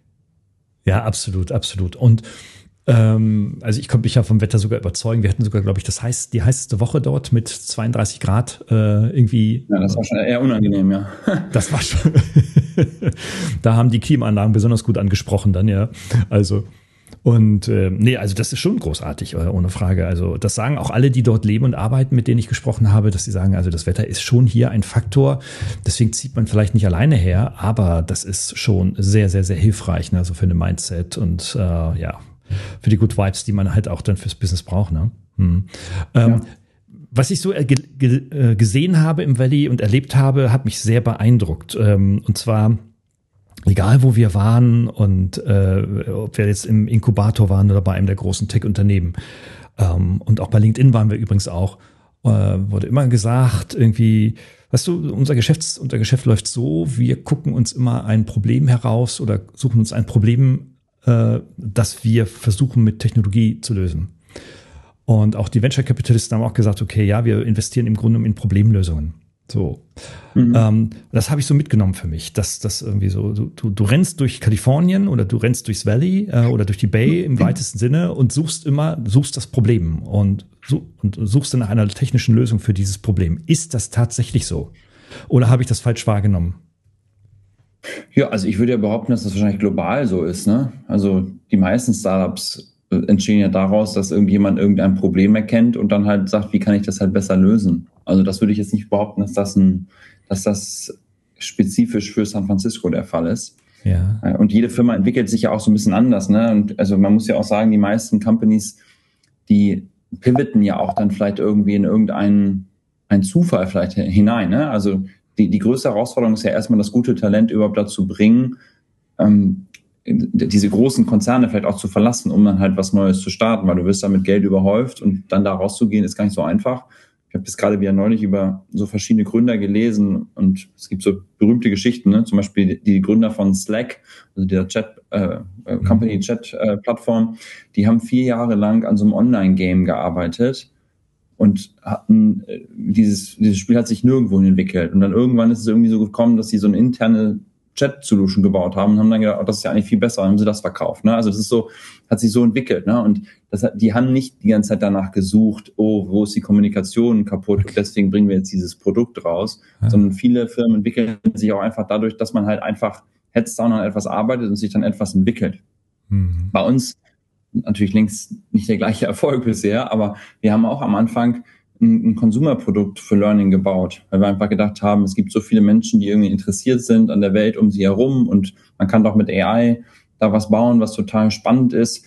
Ja, absolut, absolut. Und ähm, also ich konnte mich ja vom Wetter sogar überzeugen. Wir hatten sogar, glaube ich, das heißt die heißeste Woche dort mit zweiunddreißig Grad äh, irgendwie. Ja, das war schon eher unangenehm, ja. Das war schon. Da haben die Klimaanlagen besonders gut angesprochen dann, ja. Also und äh, nee, also das ist schon großartig, ohne Frage. Also das sagen auch alle, die dort leben und arbeiten, mit denen ich gesprochen habe, dass sie sagen, also das Wetter ist schon hier ein Faktor. Deswegen zieht man vielleicht nicht alleine her, aber das ist schon sehr, sehr, sehr hilfreich, ne? Also für eine Mindset und äh, ja, für die Good Vibes, die man halt auch dann fürs Business braucht. Ne? Hm. Ähm, ja. Was ich so ge- ge- gesehen habe im Valley und erlebt habe, hat mich sehr beeindruckt. Ähm, und zwar egal, wo wir waren und äh, ob wir jetzt im Inkubator waren oder bei einem der großen Tech-Unternehmen. Ähm, und auch bei LinkedIn waren wir übrigens auch. äh, wurde immer gesagt, irgendwie, weißt du, unser Geschäft, unser Geschäft läuft so, wir gucken uns immer ein Problem heraus oder suchen uns ein Problem, äh, das wir versuchen mit Technologie zu lösen. Und auch die Venture Capitalisten haben auch gesagt, okay, ja, wir investieren im Grunde in Problemlösungen. So. Mhm. Ähm, das habe ich so mitgenommen für mich, dass das irgendwie so, du, du rennst durch Kalifornien oder du rennst durchs Valley äh, oder durch die Bay im weitesten Sinne und suchst immer, suchst das Problem und, und suchst nach einer technischen Lösung für dieses Problem. Ist das tatsächlich so? Oder habe ich das falsch wahrgenommen? Ja, also ich würde ja behaupten, dass das wahrscheinlich global so ist, ne? Also die meisten Startups entstehen ja daraus, dass irgendjemand irgendein Problem erkennt und dann halt sagt, wie kann ich das halt besser lösen? Also das würde ich jetzt nicht behaupten, dass das ein, dass das spezifisch für San Francisco der Fall ist. Ja. Und jede Firma entwickelt sich ja auch so ein bisschen anders, ne? Und also man muss ja auch sagen, die meisten Companies, die pivoten ja auch dann vielleicht irgendwie in irgendeinen einen Zufall vielleicht hinein, ne? Also die, die größte Herausforderung ist ja erstmal, das gute Talent überhaupt dazu bringen, ähm, diese großen Konzerne vielleicht auch zu verlassen, um dann halt was Neues zu starten, weil du wirst dann mit Geld überhäuft und dann da rauszugehen ist gar nicht so einfach. Ich habe jetzt gerade wieder neulich über so verschiedene Gründer gelesen und es gibt so berühmte Geschichten, ne? Zum Beispiel die Gründer von Slack, also der Chat, äh, Company Chat äh, Plattform, die haben vier Jahre lang an so einem Online-Game gearbeitet und hatten äh, dieses dieses Spiel hat sich nirgendwo entwickelt und dann irgendwann ist es irgendwie so gekommen, dass sie so eine interne Chat-Solution gebaut haben und haben dann gedacht, oh, das ist ja eigentlich viel besser, dann haben sie das verkauft. Ne? Also das ist so, hat sich so entwickelt. Ne? Und das hat, die haben nicht die ganze Zeit danach gesucht, oh, wo ist die Kommunikation kaputt und deswegen bringen wir jetzt dieses Produkt raus, ja. Sondern viele Firmen entwickeln sich auch einfach dadurch, dass man halt einfach heads down an etwas arbeitet und sich dann etwas entwickelt. Mhm. Bei uns natürlich längst nicht der gleiche Erfolg bisher, aber wir haben auch am Anfang ein Consumer-Produkt für Learning gebaut, weil wir einfach gedacht haben, es gibt so viele Menschen, die irgendwie interessiert sind an der Welt um sie herum und man kann doch mit A I da was bauen, was total spannend ist,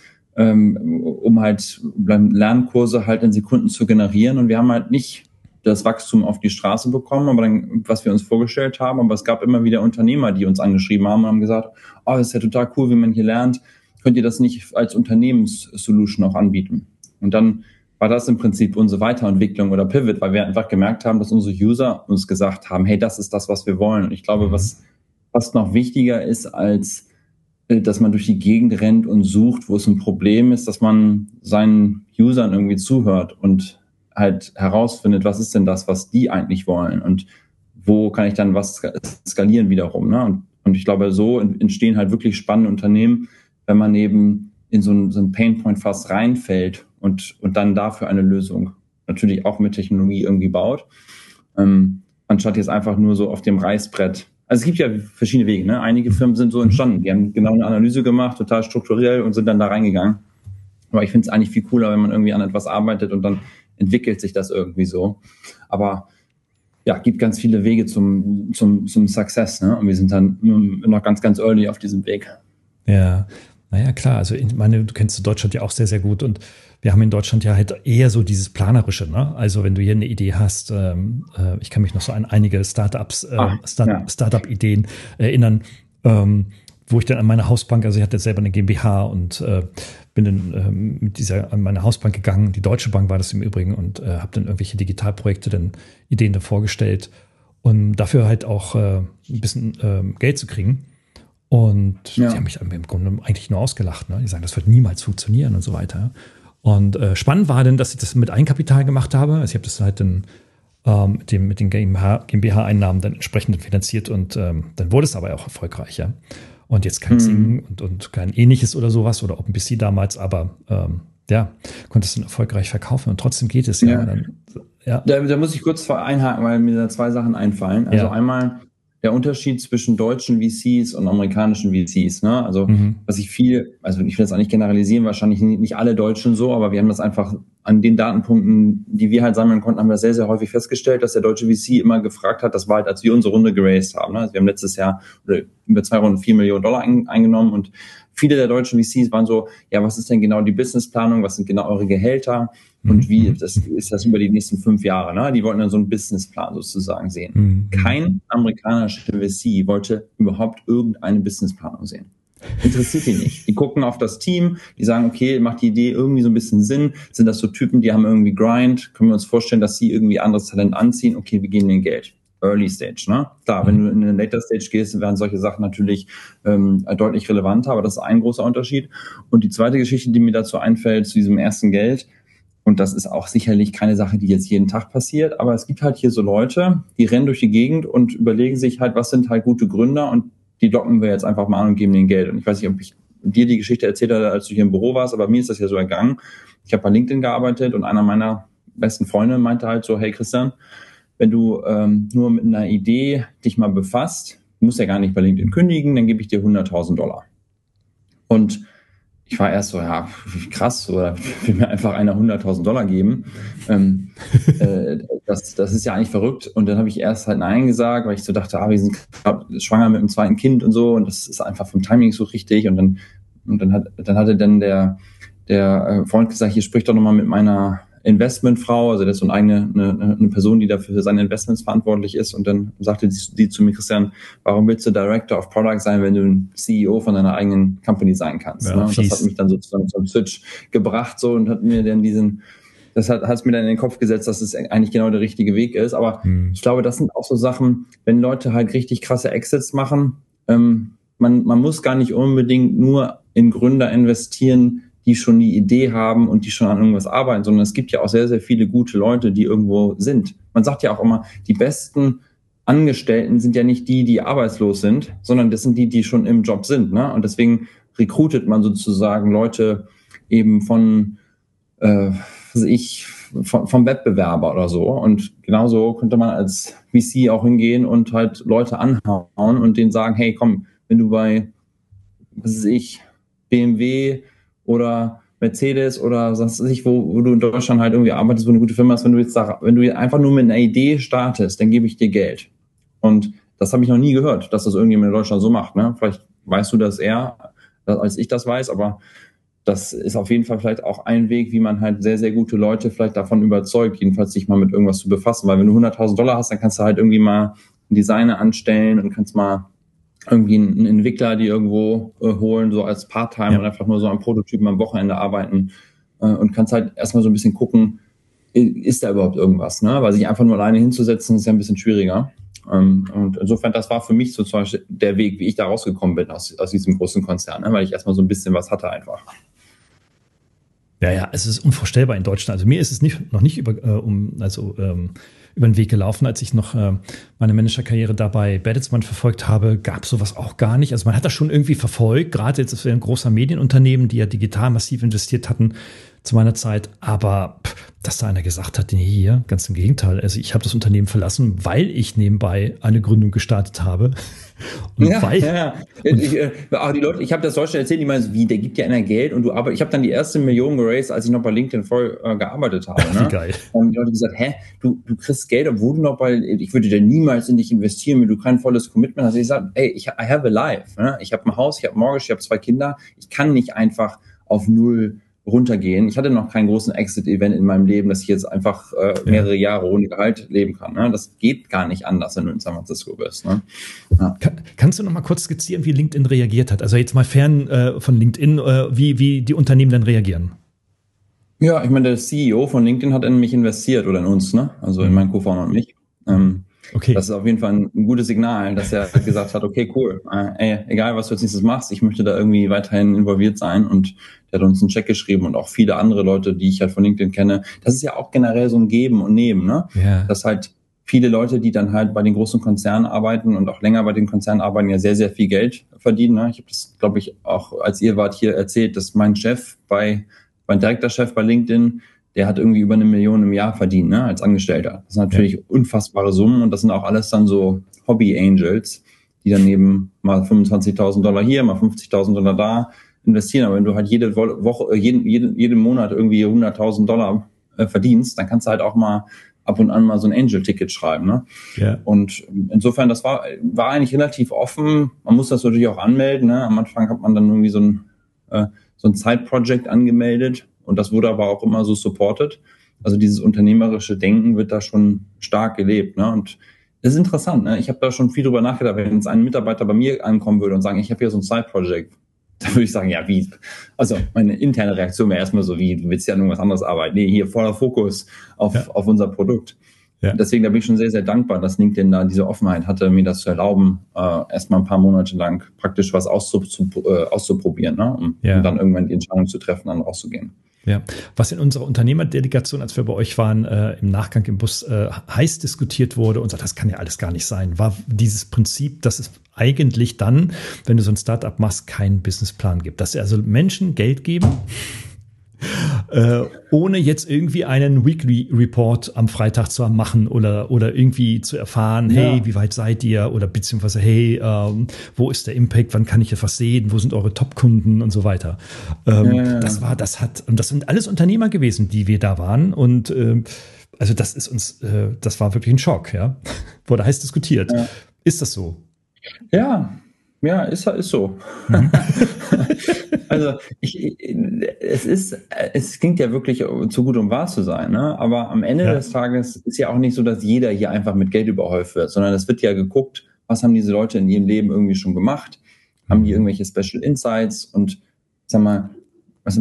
um halt Lernkurse halt in Sekunden zu generieren und wir haben halt nicht das Wachstum auf die Straße bekommen, aber dann, was wir uns vorgestellt haben, aber es gab immer wieder Unternehmer, die uns angeschrieben haben und haben gesagt, oh, das ist ja total cool, wie man hier lernt, könnt ihr das nicht als Unternehmenssolution auch anbieten? Und dann war das im Prinzip unsere Weiterentwicklung oder Pivot, weil wir einfach gemerkt haben, dass unsere User uns gesagt haben, hey, das ist das, was wir wollen. Und ich glaube, was fast noch wichtiger ist, als dass man durch die Gegend rennt und sucht, wo es ein Problem ist, dass man seinen Usern irgendwie zuhört und halt herausfindet, was ist denn das, was die eigentlich wollen und wo kann ich dann was skalieren wiederum. Ne? Und, und ich glaube, so entstehen halt wirklich spannende Unternehmen, wenn man eben in so einen, so einen Painpoint fast reinfällt und, und dann dafür eine Lösung natürlich auch mit Technologie irgendwie baut, ähm, anstatt jetzt einfach nur so auf dem Reißbrett. Also es gibt ja verschiedene Wege, ne? Einige Firmen sind so entstanden, die haben genau eine Analyse gemacht, total strukturell und sind dann da reingegangen. Aber ich finde es eigentlich viel cooler, wenn man irgendwie an etwas arbeitet und dann entwickelt sich das irgendwie so. Aber ja, gibt ganz viele Wege zum, zum, zum Success, ne? Und wir sind dann noch ganz, ganz early auf diesem Weg. Ja, naja, klar. Also ich meine, du kennst Deutschland ja auch sehr, sehr gut und wir haben in Deutschland ja halt eher so dieses Planerische, ne? Also wenn du hier eine Idee hast, ähm, äh, ich kann mich noch so an einige Startups, äh, ah, Start- ja. Startup-Ideen erinnern, ähm, wo ich dann an meine Hausbank, also ich hatte selber eine GmbH und äh, bin dann ähm, mit dieser an meine Hausbank gegangen, die Deutsche Bank war das im Übrigen und äh, habe dann irgendwelche Digitalprojekte, dann Ideen da vorgestellt und dafür halt auch äh, ein bisschen äh, Geld zu kriegen. Und ja. Die haben mich im Grunde eigentlich nur ausgelacht. Ne? Die sagen, das wird niemals funktionieren und so weiter. Und äh, spannend war dann, dass ich das mit Eigenkapital gemacht habe. Also ich habe das halt dann ähm, mit, dem, mit den GmbH-Einnahmen dann entsprechend finanziert und ähm, dann wurde es aber auch erfolgreich. Ja? Und jetzt kein mhm. Singen und, und kein Ähnliches oder sowas oder OpenBC damals, aber ähm, ja, konnte es dann erfolgreich verkaufen und trotzdem geht es ja. ja. Dann, ja. Da, da muss ich kurz einhaken, weil mir da zwei Sachen einfallen. Also ja. einmal der Unterschied zwischen deutschen V Cs und amerikanischen V Cs, ne? Also, mhm. was ich viel, also ich will das auch nicht generalisieren, wahrscheinlich nicht alle Deutschen so, aber wir haben das einfach an den Datenpunkten, die wir halt sammeln konnten, haben wir sehr, sehr häufig festgestellt, dass der deutsche V C immer gefragt hat, das war halt, als wir unsere Runde geraced haben, ne? Also wir haben letztes Jahr oder über zwei Runden vier Millionen Dollar ein, eingenommen und viele der deutschen V Cs waren so, ja, was ist denn genau die Businessplanung, was sind genau eure Gehälter und wie das, ist das über die nächsten fünf Jahre, ne? Die wollten dann so einen Businessplan sozusagen sehen. Mhm. Kein amerikanischer V C wollte überhaupt irgendeine Businessplanung sehen. Interessiert die nicht. Die gucken auf das Team, die sagen, okay, macht die Idee irgendwie so ein bisschen Sinn? Sind das so Typen, die haben irgendwie Grind? Können wir uns vorstellen, dass sie irgendwie anderes Talent anziehen? Okay, wir geben denen Geld. Early Stage, ne? Klar, wenn du in eine Later Stage gehst, werden solche Sachen natürlich ähm, deutlich relevanter, aber das ist ein großer Unterschied. Und die zweite Geschichte, die mir dazu einfällt, zu diesem ersten Geld, und das ist auch sicherlich keine Sache, die jetzt jeden Tag passiert, aber es gibt halt hier so Leute, die rennen durch die Gegend und überlegen sich halt, was sind halt gute Gründer, und die locken wir jetzt einfach mal an und geben denen Geld. Und ich weiß nicht, ob ich dir die Geschichte erzählt habe, als du hier im Büro warst, aber mir ist das ja so ergangen. Ich habe bei LinkedIn gearbeitet und einer meiner besten Freunde meinte halt so, hey Christian, wenn du ähm, nur mit einer Idee dich mal befasst, du musst ja gar nicht bei LinkedIn kündigen, dann gebe ich dir hunderttausend Dollar. Und ich war erst so, ja, krass, oder will mir einfach einer hunderttausend Dollar geben. Ähm, äh, das, das ist ja eigentlich verrückt. Und dann habe ich erst halt Nein gesagt, weil ich so dachte, ah, wir sind schwanger mit dem zweiten Kind und so, und das ist einfach vom Timing so richtig. Und dann, und dann hat, dann hatte dann der, der Freund gesagt, hier sprich doch nochmal mit meiner Investmentfrau, also das ist so eine eigene, eine, eine Person, die dafür für seine Investments verantwortlich ist. Und dann sagte die, die zu mir, Christian, warum willst du Director of Product sein, wenn du ein C E O von deiner eigenen Company sein kannst? Ja, ne? Und das hat mich dann sozusagen zum Switch gebracht, so, und hat mir dann diesen, das hat es mir dann in den Kopf gesetzt, dass es eigentlich genau der richtige Weg ist. Aber hm. ich glaube, das sind auch so Sachen, wenn Leute halt richtig krasse Exits machen, ähm, man, man muss gar nicht unbedingt nur in Gründer investieren, die schon die Idee haben und die schon an irgendwas arbeiten, sondern es gibt ja auch sehr, sehr viele gute Leute, die irgendwo sind. Man sagt ja auch immer, die besten Angestellten sind ja nicht die, die arbeitslos sind, sondern das sind die, die schon im Job sind, ne? Und deswegen recruitet man sozusagen Leute eben von, äh, was weiß ich, von, vom Wettbewerber oder so. Und genauso könnte man als V C auch hingehen und halt Leute anhauen und denen sagen, hey, komm, wenn du bei, was weiß ich, B M W oder Mercedes oder was weiß ich, wo, wo du in Deutschland halt irgendwie arbeitest, wo eine gute Firma ist, wenn du jetzt da, wenn du einfach nur mit einer Idee startest, dann gebe ich dir Geld. Und das habe ich noch nie gehört, dass das irgendjemand in Deutschland so macht, ne? Vielleicht weißt du das eher, als ich das weiß, aber das ist auf jeden Fall vielleicht auch ein Weg, wie man halt sehr, sehr gute Leute vielleicht davon überzeugt, jedenfalls sich mal mit irgendwas zu befassen, weil wenn du hunderttausend Dollar hast, dann kannst du halt irgendwie mal einen Designer anstellen und kannst mal irgendwie einen Entwickler, die irgendwo äh, holen, so als Part-Time, ja, und einfach nur so am Prototypen am Wochenende arbeiten, äh, und kannst halt erstmal so ein bisschen gucken, ist da überhaupt irgendwas, ne? Weil sich einfach nur alleine hinzusetzen, ist ja ein bisschen schwieriger. Ähm, und insofern, das war für mich so zum Beispiel der Weg, wie ich da rausgekommen bin aus, aus diesem großen Konzern, ne? Weil ich erstmal so ein bisschen was hatte einfach. Ja, ja, es ist unvorstellbar in Deutschland. Also mir ist es nicht, noch nicht über, äh, um, also, ähm, über den Weg gelaufen, als ich noch äh, meine Managerkarriere da bei Bertelsmann verfolgt habe, gab sowas auch gar nicht. Also man hat das schon irgendwie verfolgt, gerade jetzt ist ein großer Medienunternehmen, die ja digital massiv investiert hatten zu meiner Zeit, aber pff, dass da einer gesagt hat, nee, hier, ganz im Gegenteil. Also ich habe das Unternehmen verlassen, weil ich nebenbei eine Gründung gestartet habe. Und ja, weil, ja, ja. Ich, äh, die Leute, ich habe das Deutschen erzählt, die meinen, wie, der gibt dir einer Geld und du arbeitest. Ich habe dann die erste Million geraced, als ich noch bei LinkedIn voll äh, gearbeitet habe. Ne? Wie geil. Und die Leute gesagt, hä, du, du kriegst Geld, obwohl du noch bei, ich würde dir niemals in dich investieren, wenn du kein volles Commitment hast. Ich sage, ey, ich I have a life. Ne? Ich habe ein Haus, ich habe Mortgage, ich habe zwei Kinder. Ich kann nicht einfach auf null runtergehen. Ich hatte noch keinen großen Exit-Event in meinem Leben, dass ich jetzt einfach äh, mehrere ja. Jahre ohne Gehalt leben kann. Ne? Das geht gar nicht anders, wenn du in San Francisco bist. Ne? Ja. Kann, kannst du noch mal kurz skizzieren, wie LinkedIn reagiert hat? Also jetzt mal fern äh, von LinkedIn, äh, wie, wie die Unternehmen dann reagieren? Ja, ich meine, der C E O von LinkedIn hat in mich investiert oder in uns, ne? Also in meinen Co-Founder und mich. Ähm, Okay. Das ist auf jeden Fall ein, ein gutes Signal, dass er gesagt hat, okay, cool, äh, ey, egal was du als nächstes machst, ich möchte da irgendwie weiterhin involviert sein, und der hat uns einen Check geschrieben und auch viele andere Leute, die ich halt von LinkedIn kenne. Das ist ja auch generell so ein Geben und Nehmen, ne? Ja. Dass halt viele Leute, die dann halt bei den großen Konzernen arbeiten und auch länger bei den Konzernen arbeiten, ja sehr, sehr viel Geld verdienen, ne? Ich habe das, glaube ich, auch, als ihr wart hier erzählt, dass mein Chef bei, mein Direktorchef bei LinkedIn, der hat irgendwie über eine Million im Jahr verdient, ne, als Angestellter. Das sind natürlich ja. unfassbare Summen, und das sind auch alles dann so Hobby-Angels, die dann eben mal fünfundzwanzigtausend Dollar hier, mal fünfzigtausend Dollar da investieren. Aber wenn du halt jede Woche, jeden, jeden, jeden Monat irgendwie hunderttausend Dollar äh, verdienst, dann kannst du halt auch mal ab und an mal so ein Angel-Ticket schreiben, ne? Ja. Und insofern, das war, war eigentlich relativ offen. Man muss das natürlich auch anmelden, ne? Am Anfang hat man dann irgendwie so ein, äh, so ein Side-Project angemeldet. Und das wurde aber auch immer so supported. Also dieses unternehmerische Denken wird da schon stark gelebt, ne? Und das ist interessant, ne? Ich habe da schon viel drüber nachgedacht, wenn jetzt ein Mitarbeiter bei mir ankommen würde und sagen, ich habe hier so ein Side-Project, Da würde ich sagen, ja, wie? Also meine interne Reaktion wäre erstmal so, wie, du willst ja irgendwas anderes arbeiten. Nee, hier voller Fokus auf, ja. auf unser Produkt. Ja. Deswegen, da bin ich schon sehr, sehr dankbar, dass LinkedIn da diese Offenheit hatte, mir das zu erlauben, äh, erstmal ein paar Monate lang praktisch was auszu, zu, äh, auszuprobieren, ne? um, ja. um dann irgendwann die Entscheidung zu treffen, dann rauszugehen. Ja, was in unserer Unternehmerdelegation, als wir bei euch waren, äh, im Nachgang im Bus äh, heiß diskutiert wurde und sagt, das kann ja alles gar nicht sein, war dieses Prinzip, dass es eigentlich dann, wenn du so ein Startup machst, keinen Businessplan gibt. Dass also Menschen Geld geben, äh, ohne jetzt irgendwie einen Weekly Report am Freitag zu machen oder, oder irgendwie zu erfahren, ja. hey, wie weit seid ihr? Oder beziehungsweise, hey, ähm, wo ist der Impact? Wann kann ich etwas sehen? Wo sind eure Top-Kunden und so weiter? Ähm, ja. Das war, das hat, und das sind alles Unternehmer gewesen, die wir da waren. Und äh, also das ist uns, äh, das war wirklich ein Schock, ja. Wurde heiß diskutiert. Ja. Ist das so? Ja. Ja, ist, ist so. Mhm. Also ich, es ist, es klingt ja wirklich zu gut, um wahr zu sein, ne? Aber am Ende ja. des Tages ist ja auch nicht so, dass jeder hier einfach mit Geld überhäuft wird, sondern es wird ja geguckt, was haben diese Leute in ihrem Leben irgendwie schon gemacht? Haben die irgendwelche Special Insights? Und sag mal, also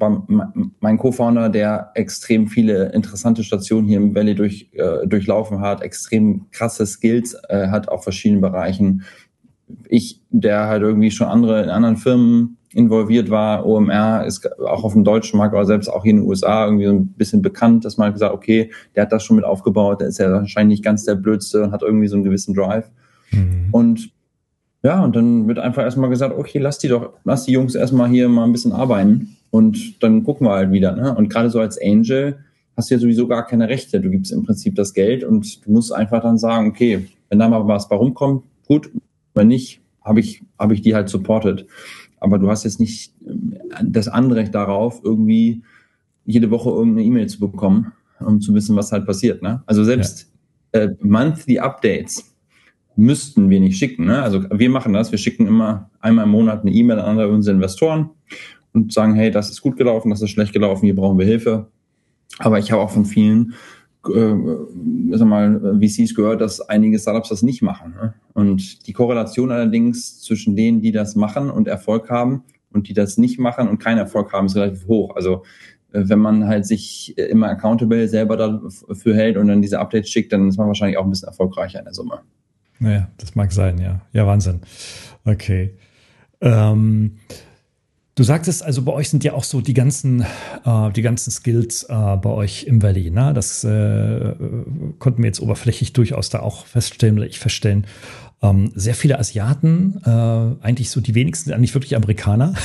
mein Co-Founder, der extrem viele interessante Stationen hier im Valley durch, äh, durchlaufen hat, extrem krasse Skills äh, hat auf verschiedenen Bereichen. Ich, der halt irgendwie schon andere in anderen Firmen involviert war, O M R ist auch auf dem deutschen Markt, aber selbst auch hier in den U S A irgendwie so ein bisschen bekannt, dass man halt gesagt, okay, der hat das schon mit aufgebaut, der ist ja wahrscheinlich nicht ganz der Blödste und hat irgendwie so einen gewissen Drive. Mhm. Und ja, und dann wird einfach erstmal gesagt, okay, lass die doch, lass die Jungs erstmal hier mal ein bisschen arbeiten und dann gucken wir halt wieder, ne? Und gerade so als Angel hast du ja sowieso gar keine Rechte. Du gibst im Prinzip das Geld und du musst einfach dann sagen, okay, wenn da mal was bei rumkommt, gut, wenn nicht, habe ich, habe ich die halt supported. Aber du hast jetzt nicht das Anrecht darauf, irgendwie jede Woche irgendeine E-Mail zu bekommen, um zu wissen, was halt passiert, ne? Also selbst ja. äh, Monthly Updates müssten wir nicht schicken, ne? Also wir machen das, wir schicken immer einmal im Monat eine E-Mail an andere unsere Investoren und sagen, hey, das ist gut gelaufen, das ist schlecht gelaufen, hier brauchen wir Hilfe. Aber ich habe auch von vielen äh, sag mal, V Cs gehört, dass einige Startups das nicht machen, ne? Und die Korrelation allerdings zwischen denen, die das machen und Erfolg haben und die das nicht machen und keinen Erfolg haben, ist relativ hoch. Also wenn man halt sich immer accountable selber dafür hält und dann diese Updates schickt, dann ist man wahrscheinlich auch ein bisschen erfolgreicher in der Summe. Naja, das mag sein, ja. Ja, Wahnsinn. Okay. Ähm, du sagtest, also bei euch sind ja auch so die ganzen, äh, die ganzen Skills äh, bei euch im Valley, ne? Das äh, konnten wir jetzt oberflächlich durchaus da auch feststellen oder ich feststellen. Ähm, sehr viele Asiaten, äh, eigentlich so die wenigsten sind eigentlich wirklich Amerikaner.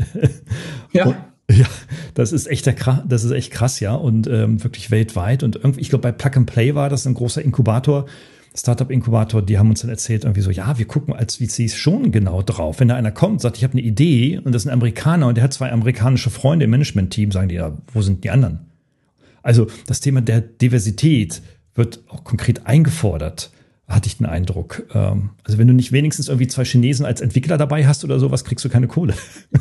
Ja. Und, ja, das ist echt der, das ist echt krass, ja, und ähm, wirklich weltweit. Und irgendwie, ich glaube, bei Plug and Play war das ein großer Inkubator, Startup-Inkubator, die haben uns dann erzählt, irgendwie so, ja, wir gucken als V Cs schon genau drauf. Wenn da einer kommt, sagt, ich habe eine Idee und das ist ein Amerikaner und der hat zwei amerikanische Freunde im Management-Team, sagen die, ja, wo sind die anderen? Also das Thema der Diversität wird auch konkret eingefordert, hatte ich den Eindruck. Also wenn du nicht wenigstens irgendwie zwei Chinesen als Entwickler dabei hast oder sowas, kriegst du keine Kohle.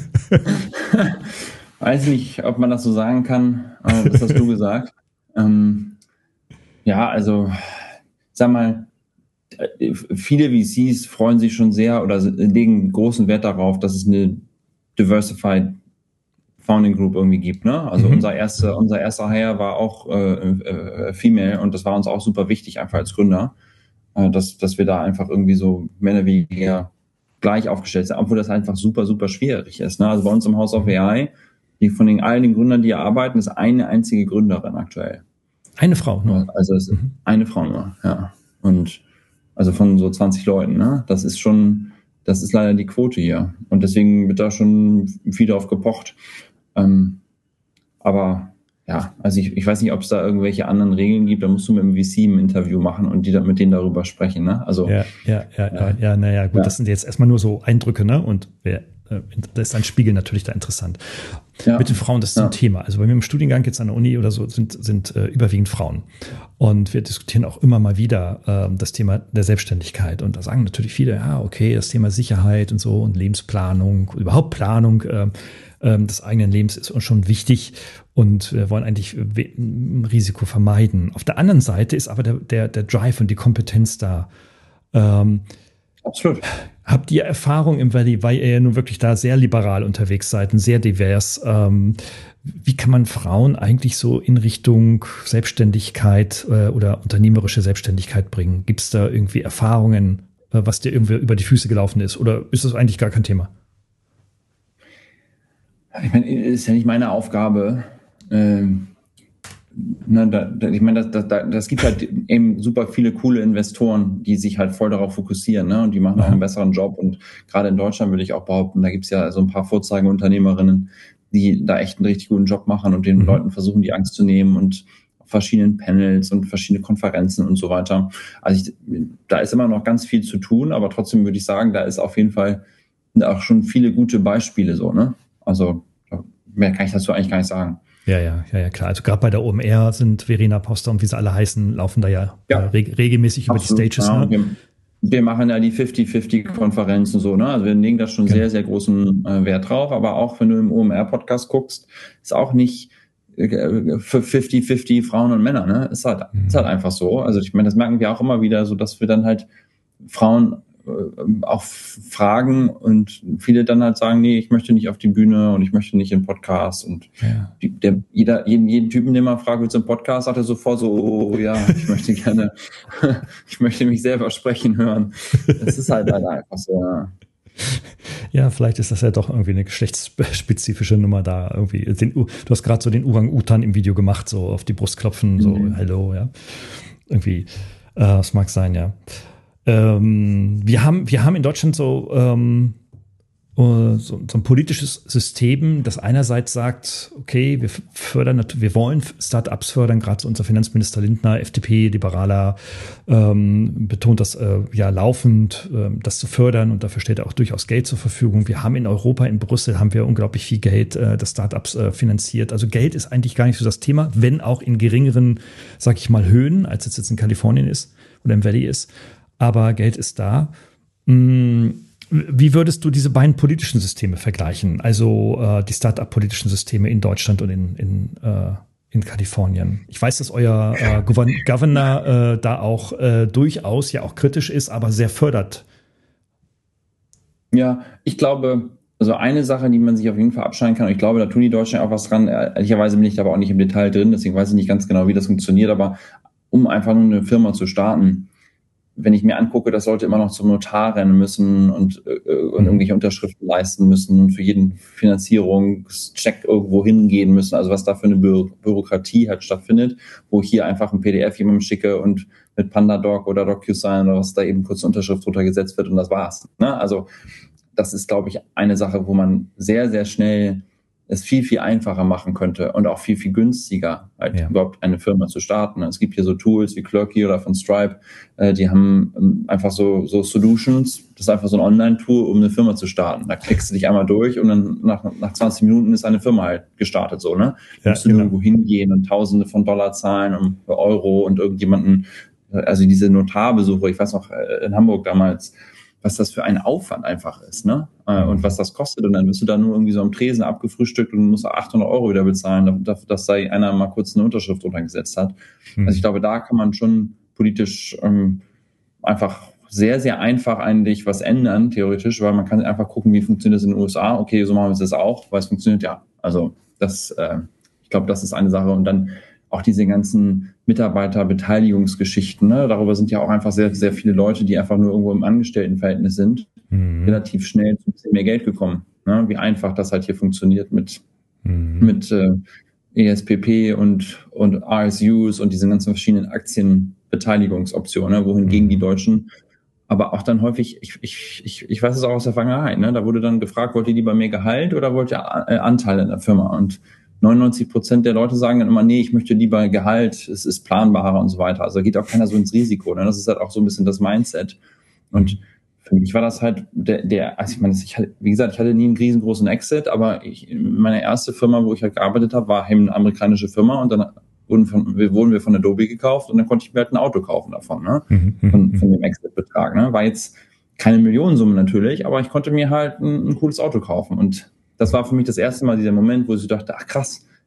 Weiß nicht, ob man das so sagen kann, aber das hast du gesagt. Ähm, ja, also sag mal, viele V Cs freuen sich schon sehr oder legen großen Wert darauf, dass es eine Diversified Founding Group irgendwie gibt, ne? Also mhm. unser erster, unser erster Hire war auch äh, äh, Female und das war uns auch super wichtig, einfach als Gründer, äh, dass, dass wir da einfach irgendwie so mehr oder weniger gleich aufgestellt sind, obwohl das einfach super, super schwierig ist, ne? Also bei uns im House of A I, die von den all den Gründern, die hier arbeiten, ist eine einzige Gründerin aktuell. Eine Frau nur? Also es ist mhm. eine Frau nur, ja. Und also von so zwanzig Leuten, ne? Das ist schon, das ist leider die Quote hier. Und deswegen wird da schon viel drauf gepocht. Ähm, aber ja, also ich, ich weiß nicht, ob es da irgendwelche anderen Regeln gibt. Da musst du mit dem V C ein Interview machen und die da, mit denen darüber sprechen, ne? Also ja, ja, ja, ja, ja, ja naja, gut, ja. Das sind jetzt erstmal nur so Eindrücke, ne? Und wer, da ist ein Spiegel natürlich da interessant. Ja. Mit den Frauen, das ist ja. ein Thema. Also bei mir im Studiengang jetzt an der Uni oder so sind, sind äh, überwiegend Frauen. Und wir diskutieren auch immer mal wieder äh, das Thema der Selbstständigkeit. Und da sagen natürlich viele, ja, okay, das Thema Sicherheit und so und Lebensplanung, überhaupt Planung äh, äh, des eigenen Lebens ist uns schon wichtig. Und wir wollen eigentlich ein Risiko vermeiden. Auf der anderen Seite ist aber der, der, der Drive und die Kompetenz da. Ähm, Absolut. Habt ihr Erfahrung im Valley, weil ihr ja nun wirklich da sehr liberal unterwegs seid und sehr divers? Ähm, wie kann man Frauen eigentlich so in Richtung Selbstständigkeit äh, oder unternehmerische Selbstständigkeit bringen? Gibt es da irgendwie Erfahrungen, äh, was dir irgendwie über die Füße gelaufen ist? Oder ist das eigentlich gar kein Thema? Ich meine, ist ja nicht meine Aufgabe. Ähm, na, da, da, ich meine, das, das, das gibt halt eben super viele coole Investoren, die sich halt voll darauf fokussieren, ne? Und die machen auch einen besseren Job. Und gerade in Deutschland würde ich auch behaupten, da gibt es ja so ein paar Vorzeigeunternehmerinnen, die da echt einen richtig guten Job machen und den mhm. Leuten versuchen, die Angst zu nehmen und auf verschiedenen Panels und verschiedene Konferenzen und so weiter. Also ich, da ist immer noch ganz viel zu tun, aber trotzdem würde ich sagen, da ist auf jeden Fall auch schon viele gute Beispiele so, ne? Also mehr kann ich dazu eigentlich gar nicht sagen. Ja, ja, ja, ja, klar. Also gerade bei der O M R sind Verena Poster und wie sie alle heißen, laufen da ja, ja. Äh, reg- regelmäßig Absolut, über die Stages. Ja. Ne? Wir, wir machen ja die fifty fifty Konferenzen so, ne? Also wir legen da schon genau. sehr, sehr großen äh, Wert drauf. Aber auch wenn du im O M R-Podcast guckst, ist auch nicht äh, für fifty fifty Frauen und Männer, ne? Ist halt, mhm. ist halt einfach so. Also ich meine, das merken wir auch immer wieder, so dass wir dann halt Frauen auch fragen und viele dann halt sagen, nee, ich möchte nicht auf die Bühne und ich möchte nicht in Podcast und ja. die, der, jeder, jeden, jeden Typen, den man fragt, willst du einen Podcast, sagt er sofort so, oh ja, ich möchte gerne, ich möchte mich selber sprechen hören. Das ist halt, halt einfach so, ja. Ja, vielleicht ist das ja doch irgendwie eine geschlechtsspezifische Nummer da irgendwie. Den, du hast gerade so den Orang-Utan im Video gemacht, so auf die Brust klopfen, so mhm. Hello, ja. Irgendwie, äh, das mag sein, ja. Ähm, wir haben, wir haben in Deutschland so, ähm, so, so ein politisches System, das einerseits sagt, okay, wir fördern, wir wollen Startups fördern, gerade so unser Finanzminister Lindner, F D P, Liberaler, ähm, betont das äh, ja laufend, äh, das zu fördern und dafür steht auch durchaus Geld zur Verfügung. Wir haben in Europa, in Brüssel, haben wir unglaublich viel Geld, äh, das Startups äh, finanziert. Also Geld ist eigentlich gar nicht so das Thema, wenn auch in geringeren, sag ich mal, Höhen, als es jetzt in Kalifornien ist oder im Valley ist. Aber Geld ist da. Wie würdest du diese beiden politischen Systeme vergleichen? Also äh, die Start-up-politischen Systeme in Deutschland und in, in, äh, in Kalifornien. Ich weiß, dass euer äh, Governor äh, da auch äh, durchaus ja auch kritisch ist, aber sehr fördert. Ja, ich glaube, also eine Sache, die man sich auf jeden Fall abschneiden kann, und ich glaube, da tun die Deutschen auch was dran. Ehrlicherweise bin ich da aber auch nicht im Detail drin, deswegen weiß ich nicht ganz genau, wie das funktioniert, aber um einfach nur eine Firma zu starten, wenn ich mir angucke, dass Leute immer noch zum Notar rennen müssen und, äh, und irgendwelche Unterschriften leisten müssen und für jeden Finanzierungscheck irgendwo hingehen müssen, also was da für eine Bü- Bürokratie halt stattfindet, wo ich hier einfach ein P D F jemandem schicke und mit PandaDoc oder DocuSign oder was da eben kurz Unterschrift drunter gesetzt wird und das war's. Ne? Also das ist, glaube ich, eine Sache, wo man sehr, sehr schnell es viel, viel einfacher machen könnte und auch viel, viel günstiger, halt ja. überhaupt eine Firma zu starten. Es gibt hier so Tools wie Clerky oder von Stripe, äh, die haben ähm, einfach so, so Solutions. Das ist einfach so ein Online-Tool, um eine Firma zu starten. Da klickst du dich einmal durch und dann nach, nach zwanzig Minuten ist eine Firma halt gestartet, so, ne? Da ja, musst du genau. irgendwo hingehen und Tausende von Dollar zahlen um Euro und irgendjemanden, also diese Notarbesuche, ich weiß noch, in Hamburg damals, was das für ein Aufwand einfach ist, ne? Und was das kostet. Und dann wirst du da nur irgendwie so am Tresen abgefrühstückt und musst achthundert Euro wieder bezahlen, dafür, dass da einer mal kurz eine Unterschrift runtergesetzt hat. Mhm. Also ich glaube, da kann man schon politisch ähm, einfach sehr, sehr einfach eigentlich was ändern, theoretisch, weil man kann einfach gucken, wie funktioniert das in den U S A. Okay, so machen wir es jetzt auch, weil es funktioniert ja. Also das, äh, ich glaube, das ist eine Sache. Und dann auch diese ganzen Mitarbeiterbeteiligungsgeschichten, ne? Darüber sind ja auch einfach sehr, sehr viele Leute, die einfach nur irgendwo im Angestelltenverhältnis sind, mhm. relativ schnell zu ein bisschen mehr Geld gekommen. Ne? Wie einfach das halt hier funktioniert mit, mhm. mit äh, E S P P und, und R S Us und diesen ganzen verschiedenen Aktienbeteiligungsoptionen, ne? Wohingegen mhm. die Deutschen aber auch dann häufig, ich, ich, ich, ich weiß es auch aus der Vergangenheit, ne? Da wurde dann gefragt, wollt ihr lieber mehr Gehalt oder wollt ihr Anteile in der Firma? Und neunundneunzig Prozent der Leute sagen dann immer, nee, ich möchte lieber Gehalt, es ist planbarer und so weiter. Also geht auch keiner so ins Risiko. Ne? Das ist halt auch so ein bisschen das Mindset. Und für mich war das halt der, der also ich meine, ich hatte, wie gesagt, ich hatte nie einen riesengroßen Exit, aber ich, meine erste Firma, wo ich halt gearbeitet habe, war eben eine amerikanische Firma und dann wurden, von, wurden wir von Adobe gekauft und dann konnte ich mir halt ein Auto kaufen davon, ne? Mhm. Von, von dem Exit-Betrag. Ne? War jetzt keine Millionensumme natürlich, aber ich konnte mir halt ein, ein cooles Auto kaufen und das war für mich das erste Mal dieser Moment, wo ich dachte, ach krass,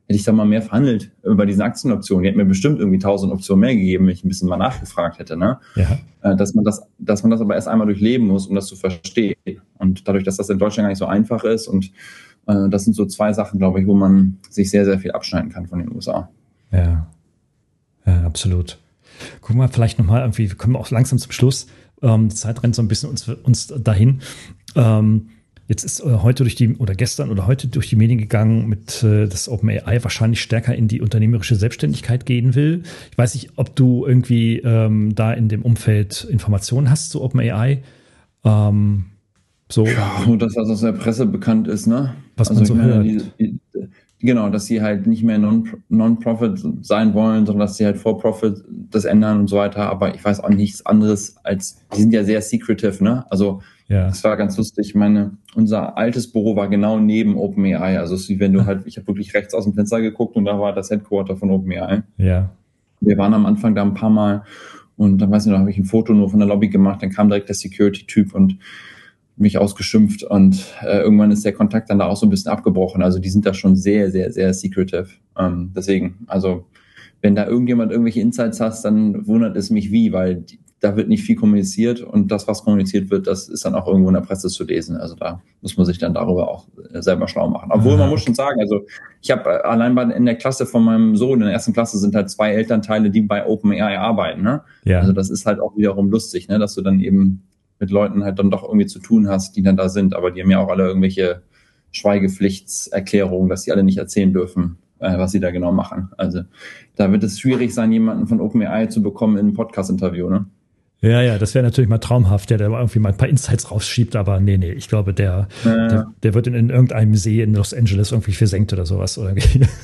hätte ich da mal mehr verhandelt über diese Aktienoptionen. Die hätten mir bestimmt irgendwie tausend Optionen mehr gegeben, wenn ich ein bisschen mal nachgefragt hätte, ne? Ja. Äh, dass man das, dass man das aber erst einmal durchleben muss, um das zu verstehen. Und dadurch, dass das in Deutschland gar nicht so einfach ist und äh, das sind so zwei Sachen, glaube ich, wo man sich sehr, sehr viel abschneiden kann von den U S A. Ja, ja, absolut. Gucken wir vielleicht nochmal irgendwie, wir kommen auch langsam zum Schluss. Ähm, die Zeit rennt so ein bisschen uns, uns dahin. Ähm, jetzt ist äh, heute durch die, oder gestern oder heute durch die Medien gegangen, mit äh, dass OpenAI wahrscheinlich stärker in die unternehmerische Selbstständigkeit gehen will. Ich weiß nicht, ob du irgendwie ähm, da in dem Umfeld Informationen hast zu OpenAI. Ähm, so. Ja, nur das, was aus der Presse bekannt ist, ne? Was also man so meine, hört. Die, die, genau, dass sie halt nicht mehr non, Non-Profit sein wollen, sondern dass sie halt For-Profit das ändern und so weiter. Aber ich weiß auch nichts anderes als, die sind ja sehr secretive, ne? Also, Ja. das war ganz lustig. Ich meine, unser altes Büro war genau neben OpenAI. Also, es ist wie wenn du halt, ich habe wirklich rechts aus dem Fenster geguckt und da war das Headquarter von OpenAI. Ja. Wir waren am Anfang da ein paar Mal und dann weiß ich noch, habe ich ein Foto nur von der Lobby gemacht, dann kam direkt der Security-Typ und mich ausgeschimpft und äh, irgendwann ist der Kontakt dann da auch so ein bisschen abgebrochen. Also die sind da schon sehr, sehr, sehr secretive. Ähm, deswegen, also wenn da irgendjemand irgendwelche Insights hat, dann wundert es mich wie, weil die, da wird nicht viel kommuniziert und das, was kommuniziert wird, das ist dann auch irgendwo in der Presse zu lesen. Also da muss man sich dann darüber auch selber schlau machen. Obwohl, man muss schon sagen, also ich habe allein bei, in der Klasse von meinem Sohn, in der ersten Klasse sind halt zwei Elternteile, die bei OpenAI arbeiten. Ne? Ja. Also das ist halt auch wiederum lustig, ne? Dass du dann eben mit Leuten halt dann doch irgendwie zu tun hast, die dann da sind. Aber die haben ja auch alle irgendwelche Schweigepflichtserklärungen, dass sie alle nicht erzählen dürfen, äh, was sie da genau machen. Also da wird es schwierig sein, jemanden von OpenAI zu bekommen in einem Podcast-Interview, ne? Ja, ja, das wäre natürlich mal traumhaft, der, der irgendwie mal ein paar Insights rausschiebt, aber nee, nee, ich glaube, der, ja. der, der wird in, in irgendeinem See in Los Angeles irgendwie versenkt oder sowas. Oder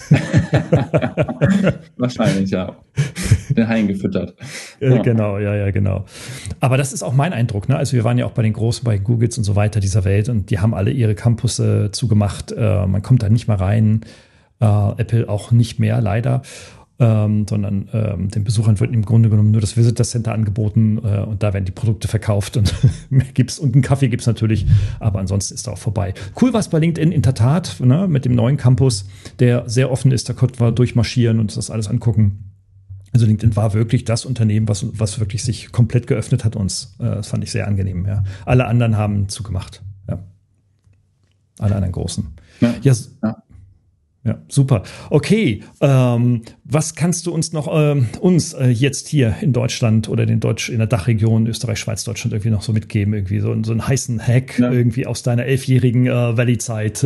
Wahrscheinlich, ja. Den Haien gefüttert. Ja. Genau, ja, ja, genau. Aber das ist auch mein Eindruck, ne? Also wir waren ja auch bei den Großen, bei Googles und so weiter dieser Welt und die haben alle ihre Campus äh, zugemacht. Äh, man kommt da nicht mal rein. Äh, Apple auch nicht mehr, leider. Ähm, sondern ähm, den Besuchern wird im Grunde genommen nur das Visitor Center angeboten äh, und da werden die Produkte verkauft und gibt's und einen Kaffee gibt's natürlich, aber ansonsten ist da auch vorbei. Cool was bei LinkedIn in der Tat, ne, mit dem neuen Campus, der sehr offen ist, da konnten wir durchmarschieren und das alles angucken. Also LinkedIn war wirklich das Unternehmen, was, was wirklich sich komplett geöffnet hat uns. Äh, das fand ich sehr angenehm, ja. Alle anderen haben zugemacht, ja. Alle anderen Großen. Ja, ja. ja. Ja, super. Okay, ähm, was kannst du uns noch ähm, uns äh, jetzt hier in Deutschland oder den Deutsch in der Dachregion Österreich, Schweiz, Deutschland irgendwie noch so mitgeben, irgendwie so, so einen heißen Hack ja. irgendwie aus deiner elfjährigen äh, Valley-Zeit?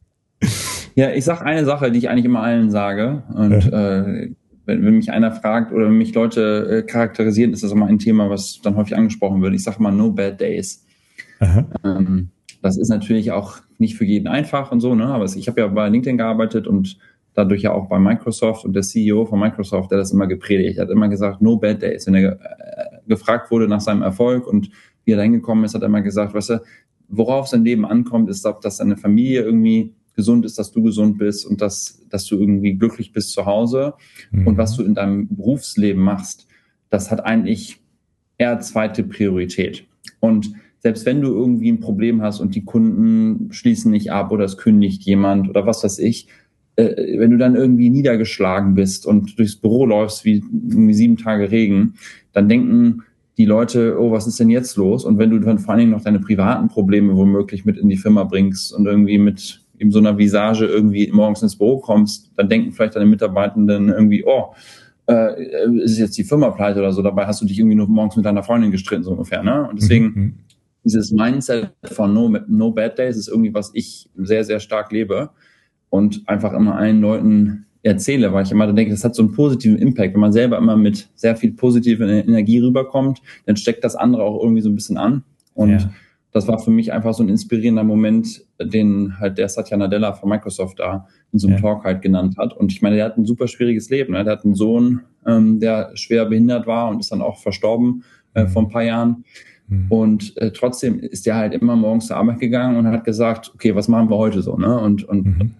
Ja, ich sag eine Sache, die ich eigentlich immer allen sage und ja. äh, wenn, wenn mich einer fragt oder wenn mich Leute äh, charakterisieren, ist das immer ein Thema, was dann häufig angesprochen wird. Ich sage mal no bad days. Aha. Ähm, Das ist natürlich auch nicht für jeden einfach und so, ne? Aber ich habe ja bei LinkedIn gearbeitet und dadurch ja auch bei Microsoft und der C E O von Microsoft, der das immer gepredigt hat, immer gesagt, no bad days. Wenn er äh, gefragt wurde nach seinem Erfolg und wie er da hingekommen ist, hat er immer gesagt, weißt du, worauf sein Leben ankommt, ist, dass deine Familie irgendwie gesund ist, dass du gesund bist und dass, dass du irgendwie glücklich bist zu Hause. Mhm. Und was du in deinem Berufsleben machst, das hat eigentlich eher zweite Priorität. Und selbst wenn du irgendwie ein Problem hast und die Kunden schließen nicht ab oder es kündigt jemand oder was weiß ich, äh, wenn du dann irgendwie niedergeschlagen bist und durchs Büro läufst wie, wie sieben Tage Regen, dann denken die Leute, oh, was ist denn jetzt los? Und wenn du dann vor allen Dingen noch deine privaten Probleme womöglich mit in die Firma bringst und irgendwie mit eben so einer Visage irgendwie morgens ins Büro kommst, dann denken vielleicht deine Mitarbeitenden irgendwie, oh, äh, ist jetzt die Firma pleite oder so, dabei hast du dich irgendwie nur morgens mit deiner Freundin gestritten, so ungefähr, ne? Und deswegen mhm. dieses Mindset von no, no bad days ist irgendwie, was ich sehr, sehr stark lebe und einfach immer allen Leuten erzähle, weil ich immer denke, das hat so einen positiven Impact. Wenn man selber immer mit sehr viel positiver Energie rüberkommt, dann steckt das andere auch irgendwie so ein bisschen an. Und ja. das war für mich einfach so ein inspirierender Moment, den halt der Satya Nadella von Microsoft da in so einem ja. Talk halt genannt hat. Und ich meine, der hat ein super schwieriges Leben. Ne? Der hat einen Sohn, ähm, der schwer behindert war und ist dann auch verstorben äh, vor ein paar Jahren. Und äh, trotzdem ist der halt immer morgens zur Arbeit gegangen und hat gesagt, okay, was machen wir heute so, ne? Und, und mhm.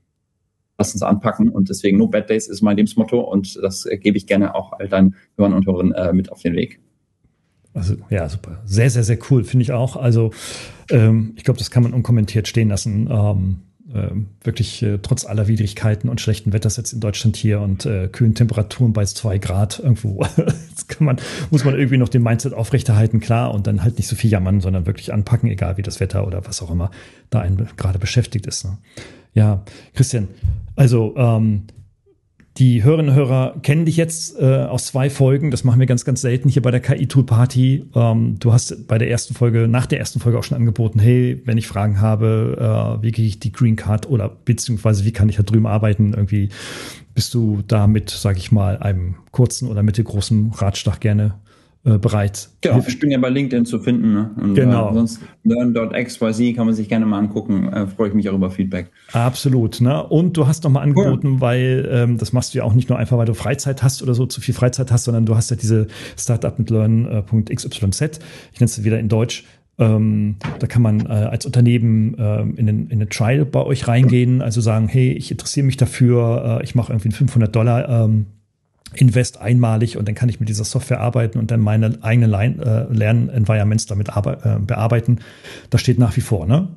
lass uns anpacken. Und deswegen No Bad Days ist mein Lebensmotto und das äh, gebe ich gerne auch all deinen Hörern und Hörerinnen äh, mit auf den Weg. Also ja, super. Sehr, sehr, sehr cool, finde ich auch. Also ähm, ich glaube, das kann man unkommentiert stehen lassen. Ähm, äh, wirklich äh, trotz aller Widrigkeiten und schlechten Wetters jetzt in Deutschland hier und äh, kühlen Temperaturen bei zwei Grad irgendwo, das kann man, muss man irgendwie noch den Mindset aufrechterhalten, klar, und dann halt nicht so viel jammern, sondern wirklich anpacken, egal wie das Wetter oder was auch immer da einen gerade beschäftigt ist. Ne? Ja, Christian, also ähm, die Hörerinnen und Hörer kennen dich jetzt äh, aus zwei Folgen. Das machen wir ganz, ganz selten hier bei der K I-Tool-Party. Ähm, du hast bei der ersten Folge, nach der ersten Folge auch schon angeboten, hey, wenn ich Fragen habe, äh, wie kriege ich die Green Card oder beziehungsweise wie kann ich da drüben arbeiten? Irgendwie bist du da mit, sage ich mal, einem kurzen oder mittelgroßen Ratschlag gerne äh, bereit. Genau, ich bin ja bei LinkedIn zu finden. Ne? Und, genau. Äh, sonst learn dot x y z kann man sich gerne mal angucken. Äh, freue ich mich auch über Feedback. Absolut. Ne? Und du hast noch mal angeboten, cool. weil ähm, das machst du ja auch nicht nur einfach, weil du Freizeit hast oder so, zu viel Freizeit hast, sondern du hast ja diese Startup mit learn punkt x y z. Ich nenne es wieder in Deutsch. Ähm, da kann man äh, als Unternehmen ähm, in, den, in eine Trial bei euch reingehen, also sagen, hey, ich interessiere mich dafür, äh, ich mache irgendwie ein fünfhundert Dollar ähm, Invest einmalig und dann kann ich mit dieser Software arbeiten und dann meine eigenen äh, Lern-Environments damit äh, bearbeiten. Das steht nach wie vor, ne?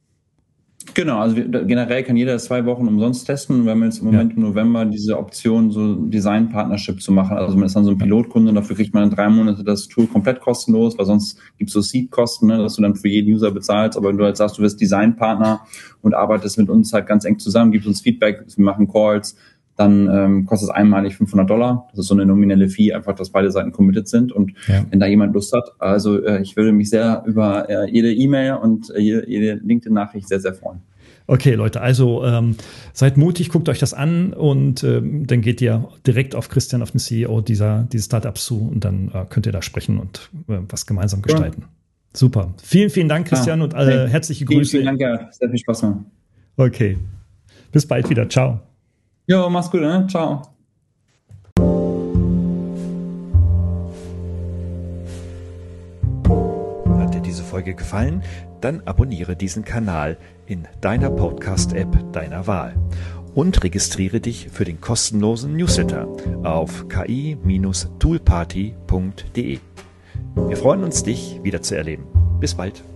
Genau, also wir, generell kann jeder zwei Wochen umsonst testen. Wir haben jetzt im Moment ja. im November diese Option, so Design-Partnership zu machen. Also man ist dann so ein Pilotkunde und dafür kriegt man in drei Monate das Tool komplett kostenlos, weil sonst gibt es so Seed-Kosten, ne, dass du dann für jeden User bezahlst. Aber wenn du halt sagst, du wirst Design-Partner und arbeitest mit uns halt ganz eng zusammen, gibst uns Feedback, wir machen Calls, dann ähm, kostet es einmalig fünfhundert Dollar. Das ist so eine nominelle Fee, einfach, dass beide Seiten committed sind. Und ja. wenn da jemand Lust hat, also äh, ich würde mich sehr über äh, jede E-Mail und äh, jede, jede LinkedIn-Nachricht sehr, sehr freuen. Okay, Leute, also ähm, seid mutig, guckt euch das an und ähm, dann geht ihr direkt auf Christian, auf den C E O dieser dieses Startups zu und dann äh, könnt ihr da sprechen und äh, was gemeinsam gestalten. Ja. Super. Vielen, vielen Dank, Christian, ah, und alle hey. herzliche Grüße. Vielen, vielen Dank, ja. Sehr viel Spaß gemacht. Okay. Bis bald wieder. Ciao. Jo, mach's gut, ne? Ciao. Hat dir diese Folge gefallen? Dann abonniere diesen Kanal in deiner Podcast-App deiner Wahl und registriere dich für den kostenlosen Newsletter auf k i Bindestrich toolparty Punkt d e. Wir freuen uns, dich wieder zu erleben. Bis bald.